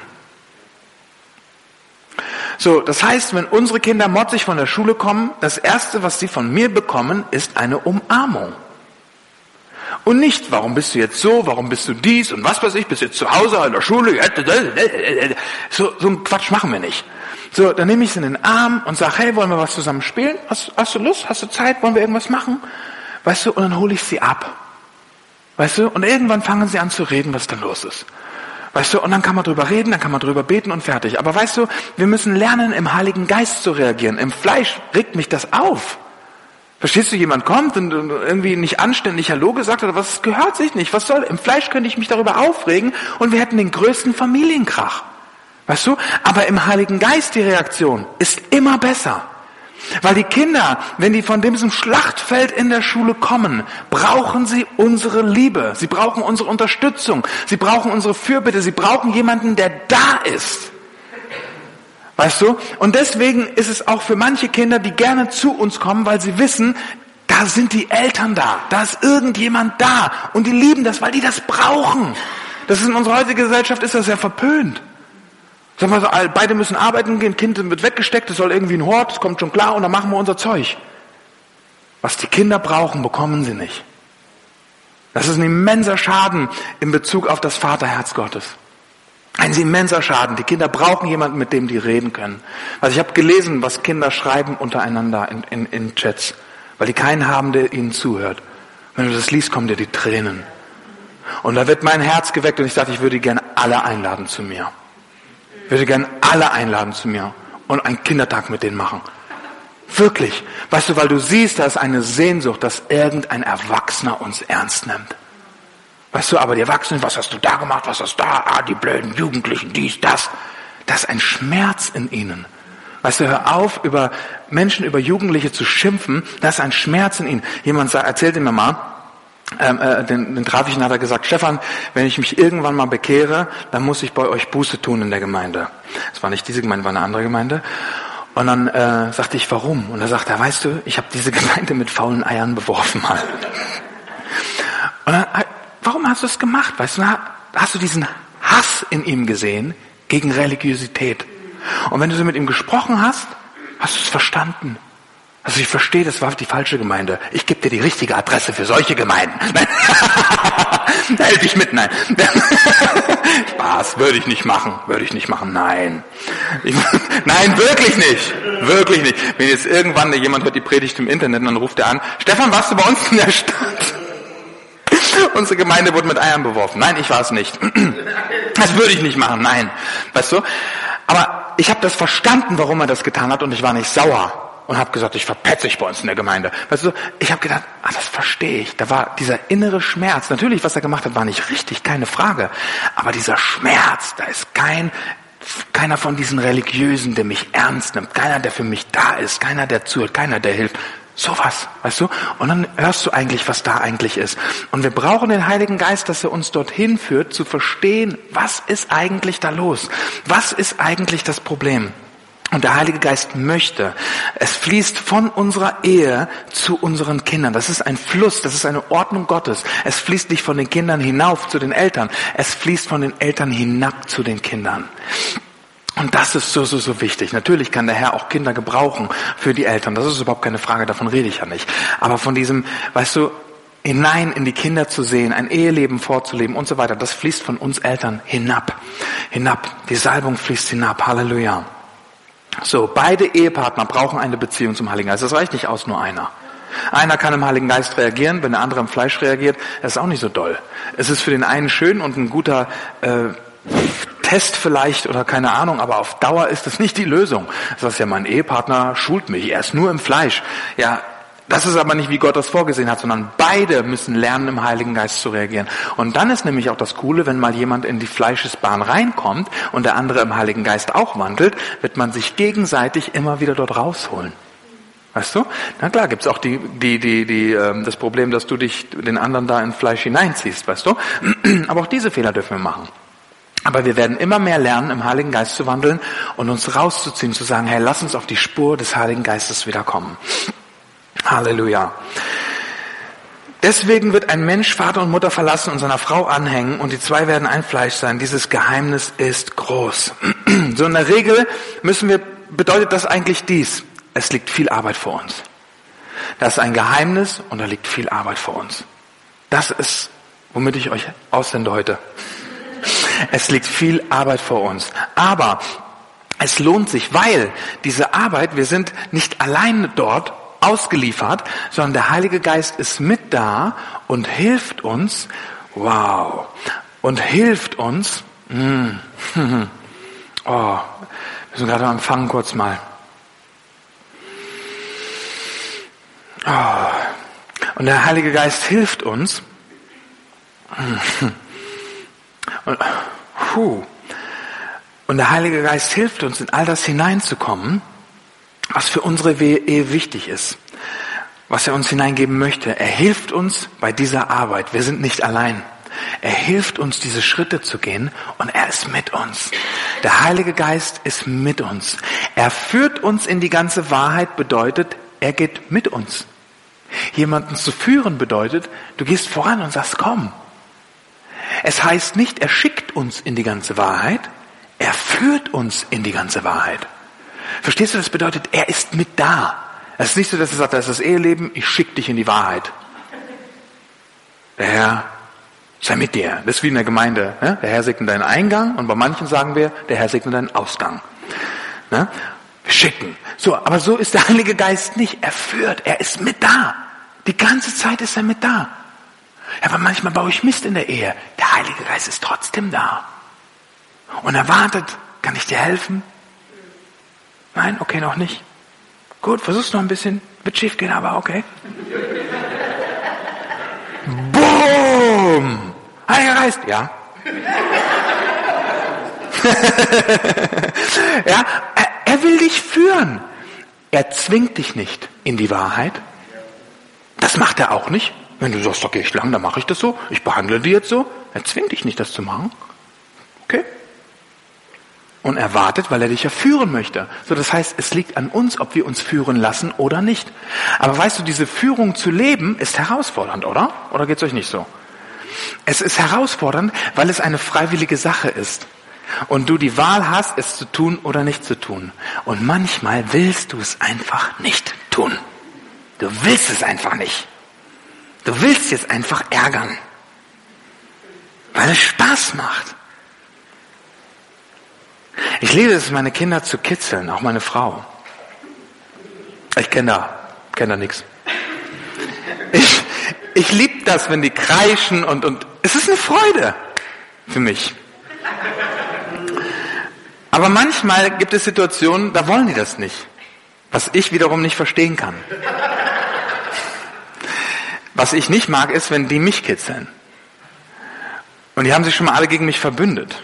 So, das heißt, wenn unsere Kinder motzig von der Schule kommen, das Erste, was sie von mir bekommen, ist eine Umarmung. Und nicht, warum bist du jetzt so, warum bist du dies und was weiß ich, bist du jetzt zu Hause in der Schule. So, so einen Quatsch machen wir nicht. So, dann nehme ich sie in den Arm und sage, hey, wollen wir was zusammen spielen? Hast, hast du Lust? Hast du Zeit? Wollen wir irgendwas machen? Weißt du, und dann hole ich sie ab. Weißt du, und irgendwann fangen sie an zu reden, was da los ist. Weißt du, und dann kann man drüber reden, dann kann man drüber beten und fertig. Aber weißt du, wir müssen lernen, im Heiligen Geist zu reagieren. Im Fleisch regt mich das auf. Verstehst du, jemand kommt und irgendwie nicht anständig Hallo gesagt oder was, gehört sich nicht. Was soll, im Fleisch könnte ich mich darüber aufregen und wir hätten den größten Familienkrach. Weißt du, aber im Heiligen Geist die Reaktion ist immer besser. Weil die Kinder, wenn die von diesem Schlachtfeld in der Schule kommen, brauchen sie unsere Liebe. Sie brauchen unsere Unterstützung. Sie brauchen unsere Fürbitte. Sie brauchen jemanden, der da ist. Weißt du? Und deswegen ist es auch für manche Kinder, die gerne zu uns kommen, weil sie wissen, da sind die Eltern da. Da ist irgendjemand da. Und die lieben das, weil die das brauchen. Das ist in unserer heutigen Gesellschaft ist das ja verpönt. Sagen wir so, beide müssen arbeiten gehen, Kind wird weggesteckt, es soll irgendwie ein Hort, das kommt schon klar und dann machen wir unser Zeug. Was die Kinder brauchen, bekommen sie nicht. Das ist ein immenser Schaden in Bezug auf das Vaterherz Gottes. Ein immenser Schaden. Die Kinder brauchen jemanden, mit dem die reden können. Also ich habe gelesen, was Kinder schreiben untereinander in, in, in Chats, weil die keinen haben, der ihnen zuhört. Wenn du das liest, kommen dir die Tränen. Und da wird mein Herz geweckt und ich dachte, ich würde gerne alle einladen zu mir. Ich würde gerne alle einladen zu mir und einen Kindertag mit denen machen. Wirklich. Weißt du, weil du siehst, da ist eine Sehnsucht, dass irgendein Erwachsener uns ernst nimmt. Weißt du, aber die Erwachsenen, was hast du da gemacht, was hast du da, ah, die blöden Jugendlichen, dies, das. Das ist ein Schmerz in ihnen. Weißt du, hör auf, über Menschen, über Jugendliche zu schimpfen, das ist ein Schmerz in ihnen. Jemand erzählte mir mal, Ähm, äh, den, den traf ich und hat er gesagt, Stefan, wenn ich mich irgendwann mal bekehre, dann muss ich bei euch Buße tun in der Gemeinde. Das war nicht diese Gemeinde, war eine andere Gemeinde. Und dann äh, sagte ich, warum? Und er sagte, er, weißt du, ich habe diese Gemeinde mit faulen Eiern beworfen mal. Und dann, warum hast du es gemacht? Weißt du, hast du diesen Hass in ihm gesehen gegen Religiosität? Und wenn du so mit ihm gesprochen hast, hast du es verstanden. Also ich verstehe, das war die falsche Gemeinde. Ich gebe dir die richtige Adresse für solche Gemeinden. Nein. Helf ich mit, nein. Spaß, würde ich nicht machen, würde ich nicht machen, nein. Ich, nein, wirklich nicht, wirklich nicht. Wenn jetzt irgendwann jemand hört die Predigt im Internet und dann ruft er an, Stefan, warst du bei uns in der Stadt? Unsere Gemeinde wurde mit Eiern beworfen. Nein, ich war es nicht. Das würde ich nicht machen, nein. Weißt du? Aber ich habe das verstanden, warum er das getan hat und ich war nicht sauer. Und habe gesagt, ich verpetze dich bei uns in der Gemeinde. Weißt du, ich habe gedacht, ah, das verstehe ich. Da war dieser innere Schmerz. Natürlich, was er gemacht hat, war nicht richtig, keine Frage. Aber dieser Schmerz, da ist kein, keiner von diesen Religiösen, der mich ernst nimmt. Keiner, der für mich da ist. Keiner, der zuhört. Keiner, der hilft. Sowas, weißt du? Und dann hörst du eigentlich, was da eigentlich ist. Und wir brauchen den Heiligen Geist, dass er uns dorthin führt, zu verstehen, was ist eigentlich da los? Was ist eigentlich das Problem? Und der Heilige Geist möchte, es fließt von unserer Ehe zu unseren Kindern. Das ist ein Fluss, das ist eine Ordnung Gottes. Es fließt nicht von den Kindern hinauf zu den Eltern, es fließt von den Eltern hinab zu den Kindern. Und das ist so, so, so wichtig. Natürlich kann der Herr auch Kinder gebrauchen für die Eltern. Das ist überhaupt keine Frage, davon rede ich ja nicht. Aber von diesem, weißt du, hinein in die Kinder zu sehen, ein Eheleben vorzuleben und so weiter, das fließt von uns Eltern hinab. Hinab. Die Salbung fließt hinab. Halleluja. So, beide Ehepartner brauchen eine Beziehung zum Heiligen Geist. Das reicht nicht aus, nur einer. Einer kann im Heiligen Geist reagieren, wenn der andere im Fleisch reagiert, das ist auch nicht so doll. Es ist für den einen schön und ein guter äh, Test vielleicht oder keine Ahnung, aber auf Dauer ist das nicht die Lösung. Das heißt ja, mein Ehepartner schult mich, er ist nur im Fleisch. Ja, das ist aber nicht, wie Gott das vorgesehen hat, sondern beide müssen lernen, im Heiligen Geist zu reagieren. Und dann ist nämlich auch das Coole, wenn mal jemand in die Fleischesbahn reinkommt und der andere im Heiligen Geist auch wandelt, wird man sich gegenseitig immer wieder dort rausholen. Weißt du? Na klar, gibt's auch die, die, die, die, ähm, das Problem, dass du dich den anderen da in Fleisch hineinziehst, weißt du? Aber auch diese Fehler dürfen wir machen. Aber wir werden immer mehr lernen, im Heiligen Geist zu wandeln und uns rauszuziehen, zu sagen, hey, lass uns auf die Spur des Heiligen Geistes wiederkommen. Halleluja. Deswegen wird ein Mensch Vater und Mutter verlassen und seiner Frau anhängen und die zwei werden ein Fleisch sein. Dieses Geheimnis ist groß. So in der Regel müssen wir, bedeutet das eigentlich dies. Es liegt viel Arbeit vor uns. Das ist ein Geheimnis und da liegt viel Arbeit vor uns. Das ist, womit ich euch aussende heute. Es liegt viel Arbeit vor uns. Aber es lohnt sich, weil diese Arbeit, wir sind nicht alleine dort ausgeliefert, sondern der Heilige Geist ist mit da und hilft uns, wow, und hilft uns, mm, oh, wir müssen gerade am Empfangen kurz mal. Oh, und der Heilige Geist hilft uns, und, puh, und der Heilige Geist hilft uns, in all das hineinzukommen, was für unsere Ehe wichtig ist, was er uns hineingeben möchte. Er hilft uns bei dieser Arbeit. Wir sind nicht allein. Er hilft uns, diese Schritte zu gehen und er ist mit uns. Der Heilige Geist ist mit uns. Er führt uns in die ganze Wahrheit, bedeutet, er geht mit uns. Jemanden zu führen bedeutet, du gehst voran und sagst, komm. Es heißt nicht, er schickt uns in die ganze Wahrheit, er führt uns in die ganze Wahrheit. Verstehst du, das bedeutet, er ist mit da. Es ist nicht so, dass er sagt, das ist das Eheleben, ich schicke dich in die Wahrheit. Der Herr sei mit dir. Das ist wie in der Gemeinde. Ne? Der Herr segne deinen Eingang und bei manchen sagen wir, der Herr segne deinen Ausgang. Ne? Wir schicken. So, aber so ist der Heilige Geist nicht. Er führt, er ist mit da. Die ganze Zeit ist er mit da. Ja, aber manchmal baue ich Mist in der Ehe. Der Heilige Geist ist trotzdem da. Und er wartet, kann ich dir helfen? Nein, okay, noch nicht. Gut, versuch's noch ein bisschen. Wird schief gehen, aber okay. Boom! Heiliger Geist, ja. Ja, er, er will dich führen. Er zwingt dich nicht in die Wahrheit. Das macht er auch nicht. Wenn du sagst, okay, ich lang, dann mache ich das so. Ich behandle die jetzt so. Er zwingt dich nicht, das zu machen. Okay? Und er wartet, weil er dich ja führen möchte. So, das heißt, es liegt an uns, ob wir uns führen lassen oder nicht. Aber weißt du, diese Führung zu leben ist herausfordernd, oder? Oder geht's euch nicht so? Es ist herausfordernd, weil es eine freiwillige Sache ist. Und du die Wahl hast, es zu tun oder nicht zu tun. Und manchmal willst du es einfach nicht tun. Du willst es einfach nicht. Du willst jetzt einfach ärgern. Weil es Spaß macht. Ich liebe es, meine Kinder zu kitzeln, auch meine Frau. Ich kenne da, kenne da nichts. Ich, Ich liebe das, wenn die kreischen und, und es ist eine Freude für mich. Aber manchmal gibt es Situationen, da wollen die das nicht. Was ich wiederum nicht verstehen kann. Was ich nicht mag, ist, wenn die mich kitzeln. Und die haben sich schon mal alle gegen mich verbündet.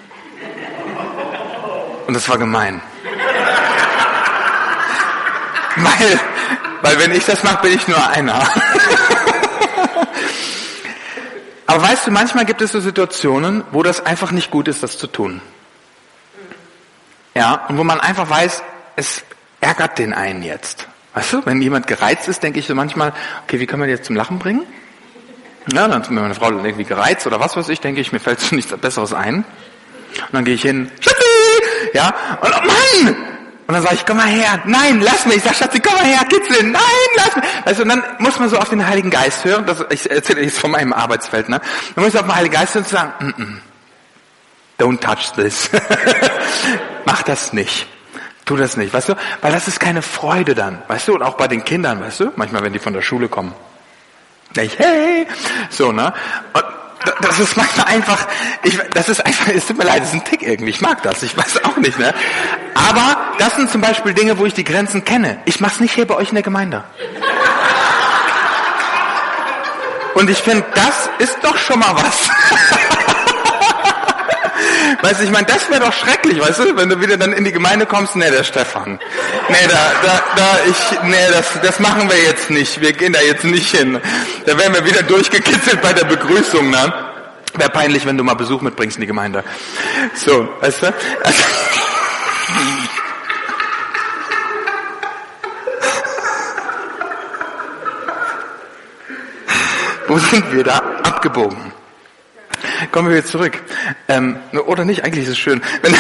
Und das war gemein. Weil, weil wenn ich das mache, bin ich nur einer. Aber weißt du, manchmal gibt es so Situationen, wo das einfach nicht gut ist, das zu tun. Ja, und wo man einfach weiß, es ärgert den einen jetzt. Weißt du, wenn jemand gereizt ist, denke ich so manchmal, okay, wie können wir die jetzt zum Lachen bringen? Ja, dann ist mir meine Frau irgendwie gereizt oder was weiß ich, denke ich, mir fällt so nichts Besseres ein. Und dann gehe ich hin, Schatzi! Ja, und oh Mann! Und dann sage ich, komm mal her, nein, lass mich. Ich sage, Schatzi, komm mal her, kitzeln, nein, lass mich. Also, und dann muss man so auf den Heiligen Geist hören, das, ich erzähle jetzt von meinem Arbeitsfeld, ne? Dann muss ich auf den Heiligen Geist hören und sagen, mm -mm, don't touch this. Mach das nicht. Tu das nicht, weißt du? Weil das ist keine Freude dann, weißt du? Und auch bei den Kindern, weißt du? Manchmal, wenn die von der Schule kommen. Ich, hey! So, ne? Und das ist manchmal einfach, ich, das ist einfach, es tut mir leid, das ist ein Tick irgendwie, ich mag das, ich weiß auch nicht, ne? Aber das sind zum Beispiel Dinge, wo ich die Grenzen kenne. Ich mach's nicht hier bei euch in der Gemeinde. Und ich finde, das ist doch schon mal was. Weißt du, ich meine, das wäre doch schrecklich, weißt du, wenn du wieder dann in die Gemeinde kommst, nee, der Stefan. Nee, da, da, da, ich, nee, das, das machen wir jetzt nicht. Wir gehen da jetzt nicht hin. Da werden wir wieder durchgekitzelt bei der Begrüßung, ne? Wäre peinlich, wenn du mal Besuch mitbringst in die Gemeinde. So, weißt du? Also, wo sind wir da abgebogen? Kommen wir wieder zurück. Ähm, oder nicht? Eigentlich ist es schön. Wenn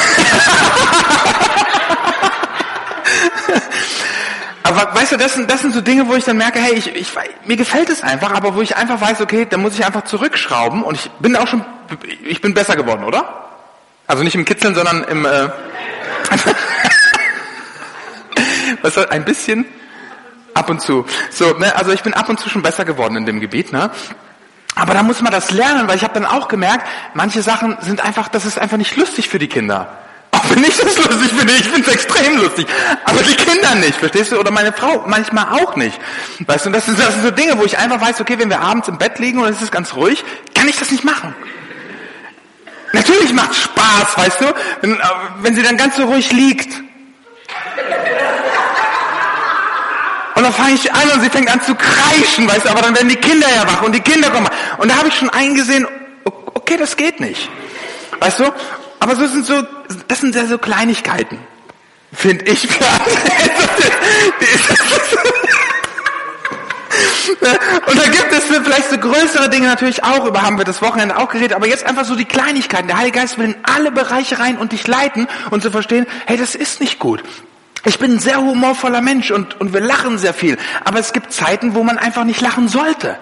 aber weißt du, das sind, das sind so Dinge, wo ich dann merke, hey, ich, ich, mir gefällt es einfach, aber wo ich einfach weiß, okay, da muss ich einfach zurückschrauben und ich bin auch schon, ich bin besser geworden, oder? Also nicht im Kitzeln, sondern im, äh, was soll, ein bisschen ab und zu. So, ne, also ich bin ab und zu schon besser geworden in dem Gebiet, ne? Aber da muss man das lernen, weil ich habe dann auch gemerkt, manche Sachen sind einfach, das ist einfach nicht lustig für die Kinder. Auch wenn ich das lustig finde, ich finde es extrem lustig. Aber die Kinder nicht, verstehst du? Oder meine Frau manchmal auch nicht. Weißt du, und das sind, das sind so Dinge, wo ich einfach weiß, okay, wenn wir abends im Bett liegen und es ist ganz ruhig, kann ich das nicht machen. Natürlich macht Spaß, weißt du, wenn, wenn sie dann ganz so ruhig liegt. Und dann fange ich an und sie fängt an zu kreischen, weißt du, aber dann werden die Kinder ja wach und die Kinder kommen. Und da habe ich schon eingesehen, okay, das geht nicht. Weißt du? Aber so sind so, das sind ja so Kleinigkeiten, finde ich. Und da gibt es vielleicht so größere Dinge natürlich auch, über haben wir das Wochenende auch geredet, aber jetzt einfach so die Kleinigkeiten. Der Heilige Geist will in alle Bereiche rein und dich leiten und zu verstehen, hey, das ist nicht gut. Ich bin ein sehr humorvoller Mensch und, und wir lachen sehr viel. Aber es gibt Zeiten, wo man einfach nicht lachen sollte.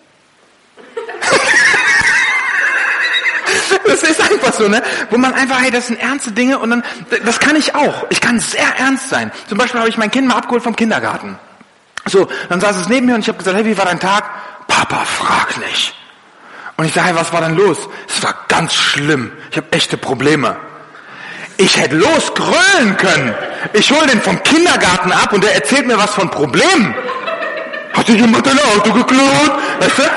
Das ist einfach so, ne? Wo man einfach, hey, das sind ernste Dinge und dann, das kann ich auch. Ich kann sehr ernst sein. Zum Beispiel habe ich mein Kind mal abgeholt vom Kindergarten. So, dann saß es neben mir und ich habe gesagt, hey, wie war dein Tag? Papa, frag nicht. Und ich sage, hey, was war denn los? Es war ganz schlimm. Ich habe echte Probleme. Ich hätte losgrölen können. Ich hole den vom Kindergarten ab und der erzählt mir was von Problemen. Hat dir jemand dein Auto geklaut? Weißt du?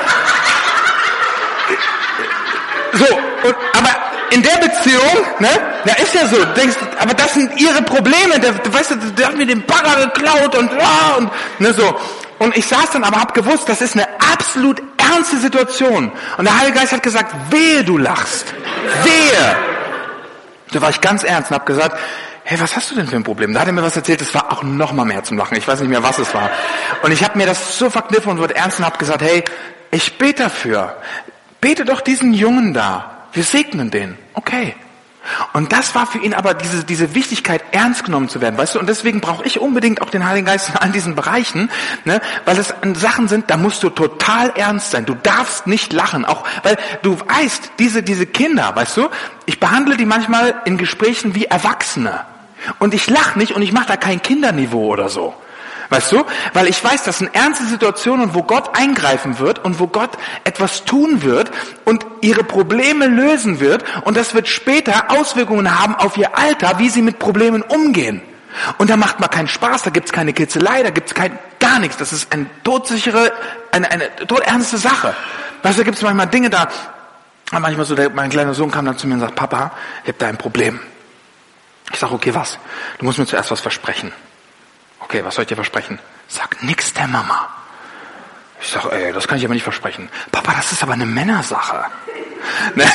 So, und, aber in der Beziehung, ne, da ist ja so, denkst, aber das sind ihre Probleme. Der, du weißt, der hat mir den Bagger geklaut und, ah, und ne, so. Und ich saß dann aber, hab gewusst, das ist eine absolut ernste Situation. Und der Heilige Geist hat gesagt, wehe du lachst. Wehe. Da war ich ganz ernst und hab gesagt, hey, was hast du denn für ein Problem? Da hat er mir was erzählt, das war auch noch mal mehr zum Lachen. Ich weiß nicht mehr, was es war. Und ich habe mir das so verkniffen und wurde ernst und hab gesagt, hey, ich bete dafür. Bete doch diesen Jungen da. Wir segnen den. Okay. Und das war für ihn aber diese, diese Wichtigkeit, ernst genommen zu werden, weißt du? Und deswegen brauche ich unbedingt auch den Heiligen Geist in all diesen Bereichen, ne? Weil es Sachen sind, da musst du total ernst sein. Du darfst nicht lachen, auch, weil du weißt, diese, diese Kinder, weißt du? Ich behandle die manchmal in Gesprächen wie Erwachsene. Und ich lache nicht und ich mache da kein Kinderniveau oder so. Weißt du? Weil ich weiß, das sind ernste Situationen, wo Gott eingreifen wird und wo Gott etwas tun wird und ihre Probleme lösen wird und das wird später Auswirkungen haben auf ihr Alter, wie sie mit Problemen umgehen. Und da macht man keinen Spaß, da gibt's keine Kitzelei, da gibt's kein, gar nichts. Das ist eine todsichere, eine, eine todernste Sache. Weißt du, da gibt's manchmal Dinge da, manchmal so, der, mein kleiner Sohn kam dann zu mir und sagt, Papa, ich hab da ein Problem. Ich sag, okay, was? Du musst mir zuerst was versprechen. Okay, was soll ich dir versprechen? Sag nix der Mama. Ich sag, ey, das kann ich aber nicht versprechen. Papa, das ist aber eine Männersache. Ne?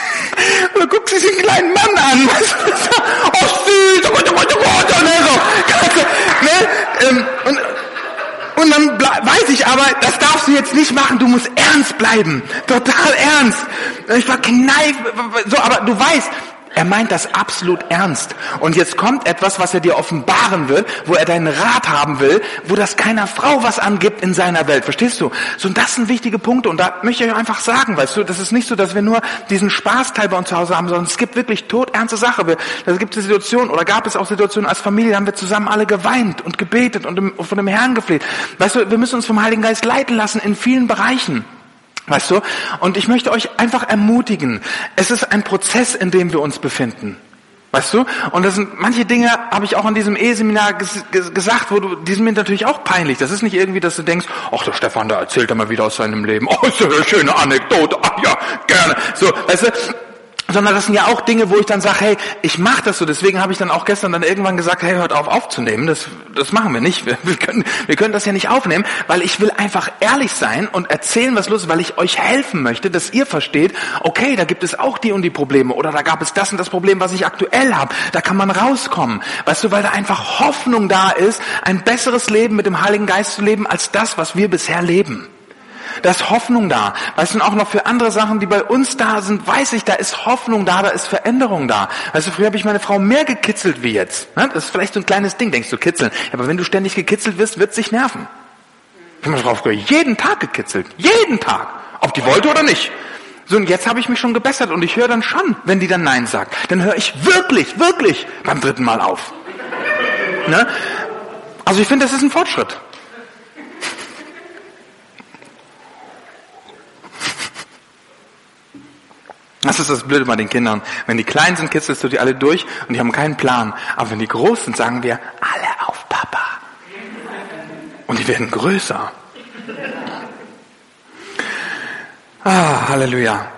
Und dann guckt sie sich den kleinen Mann an. Oh, süß, oh Gott, oh Gott, oh Gott, und so. Ne? Ähm, und, und dann ble- weiß ich aber, das darfst du jetzt nicht machen, du musst ernst bleiben. Total ernst. Ich war kneif, so, aber du weißt, er meint das absolut ernst. Und jetzt kommt etwas, was er dir offenbaren wird, wo er deinen Rat haben will, wo das keiner Frau was angibt in seiner Welt. Verstehst du? So, und das sind wichtige Punkte. Und da möchte ich euch einfach sagen, weißt du, das ist nicht so, dass wir nur diesen Spaßteil bei uns zu Hause haben, sondern es gibt wirklich todernste Sache. Da gibt es Situationen, oder gab es auch Situationen als Familie, da haben wir zusammen alle geweint und gebetet und von dem Herrn gefleht. Weißt du, wir müssen uns vom Heiligen Geist leiten lassen in vielen Bereichen. Weißt du? Und ich möchte euch einfach ermutigen. Es ist ein Prozess, in dem wir uns befinden. Weißt du? Und das sind manche Dinge, habe ich auch an diesem Eheseminar ges- ges- gesagt, wo du, die sind mir natürlich auch peinlich. Das ist nicht irgendwie, dass du denkst, ach, der Stefan, der erzählt mal wieder aus seinem Leben. Oh, ist ja eine schöne Anekdote. Ach ja, gerne. So, weißt du? Sondern das sind ja auch Dinge, wo ich dann sage, hey, ich mache das so. Deswegen habe ich dann auch gestern dann irgendwann gesagt, hey, hört auf aufzunehmen. Das, das machen wir nicht. Wir, wir, können, wir können das ja nicht aufnehmen, weil ich will einfach ehrlich sein und erzählen, was los ist, weil ich euch helfen möchte, dass ihr versteht, okay, da gibt es auch die und die Probleme oder da gab es das und das Problem, was ich aktuell habe. Da kann man rauskommen. Weißt du, weil da einfach Hoffnung da ist, ein besseres Leben mit dem Heiligen Geist zu leben, als das, was wir bisher leben. Da ist Hoffnung da. Weißt du, und auch noch für andere Sachen, die bei uns da sind, weiß ich, da ist Hoffnung da, da ist Veränderung da. Weißt du, früher habe ich meine Frau mehr gekitzelt wie jetzt. Das ist vielleicht so ein kleines Ding, denkst du, kitzeln. Aber wenn du ständig gekitzelt wirst, wird es dich nerven. Ich habe meine Frau früher jeden Tag gekitzelt. Jeden Tag. Ob die wollte oder nicht. So, und jetzt habe ich mich schon gebessert und ich höre dann schon, wenn die dann Nein sagt. Dann höre ich wirklich, wirklich beim dritten Mal auf. Ne? Also ich finde, das ist ein Fortschritt. Das ist das Blöde bei den Kindern. Wenn die klein sind, kitzelst du die alle durch und die haben keinen Plan. Aber wenn die groß sind, sagen wir, alle auf Papa. Und die werden größer. Ah, Halleluja.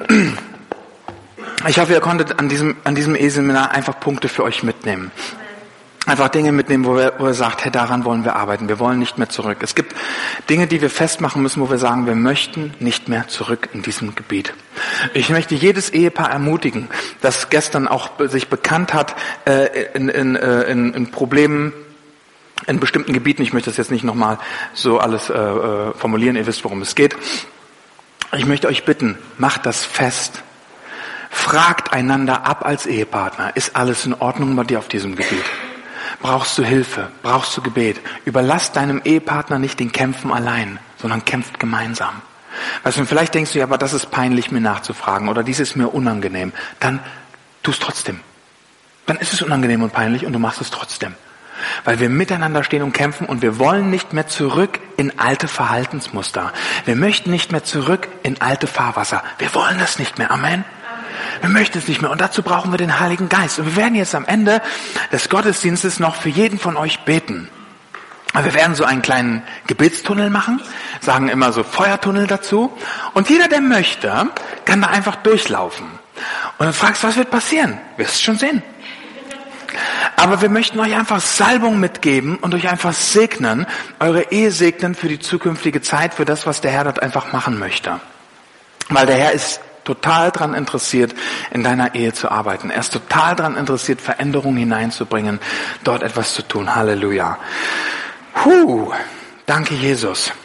Ich hoffe, ihr konntet an diesem, an diesem E-Seminar einfach Punkte für euch mitnehmen. Einfach Dinge mitnehmen, wo, wir, wo ihr sagt, hey, daran wollen wir arbeiten. Wir wollen nicht mehr zurück. Es gibt Dinge, die wir festmachen müssen, wo wir sagen, wir möchten nicht mehr zurück in diesem Gebiet. Ich möchte jedes Ehepaar ermutigen, das gestern auch sich bekannt hat äh, in, in, in, in Problemen in bestimmten Gebieten. Ich möchte das jetzt nicht nochmal so alles äh, formulieren. Ihr wisst, worum es geht. Ich möchte euch bitten, macht das fest. Fragt einander ab als Ehepartner. Ist alles in Ordnung bei dir auf diesem Gebiet? Brauchst du Hilfe? Brauchst du Gebet? Überlass deinem Ehepartner nicht den Kämpfen allein, sondern kämpft gemeinsam. Weißt du, vielleicht denkst du, ja, aber das ist peinlich, mir nachzufragen oder dies ist mir unangenehm. Dann tu es trotzdem. Dann ist es unangenehm und peinlich und du machst es trotzdem. Weil wir miteinander stehen und kämpfen und wir wollen nicht mehr zurück in alte Verhaltensmuster. Wir möchten nicht mehr zurück in alte Fahrwasser. Wir wollen das nicht mehr. Amen. Wir möchten es nicht mehr und dazu brauchen wir den Heiligen Geist. Und wir werden jetzt am Ende des Gottesdienstes noch für jeden von euch beten. Wir werden so einen kleinen Gebetstunnel machen, sagen immer so Feuertunnel dazu. Und jeder, der möchte, kann da einfach durchlaufen. Und dann fragst du, was wird passieren? Wirst schon sehen. Aber wir möchten euch einfach Salbung mitgeben und euch einfach segnen, eure Ehe segnen für die zukünftige Zeit, für das, was der Herr dort einfach machen möchte. Weil der Herr ist total daran interessiert, in deiner Ehe zu arbeiten. Er ist total daran interessiert, Veränderungen hineinzubringen, dort etwas zu tun. Halleluja. Huh, danke Jesus.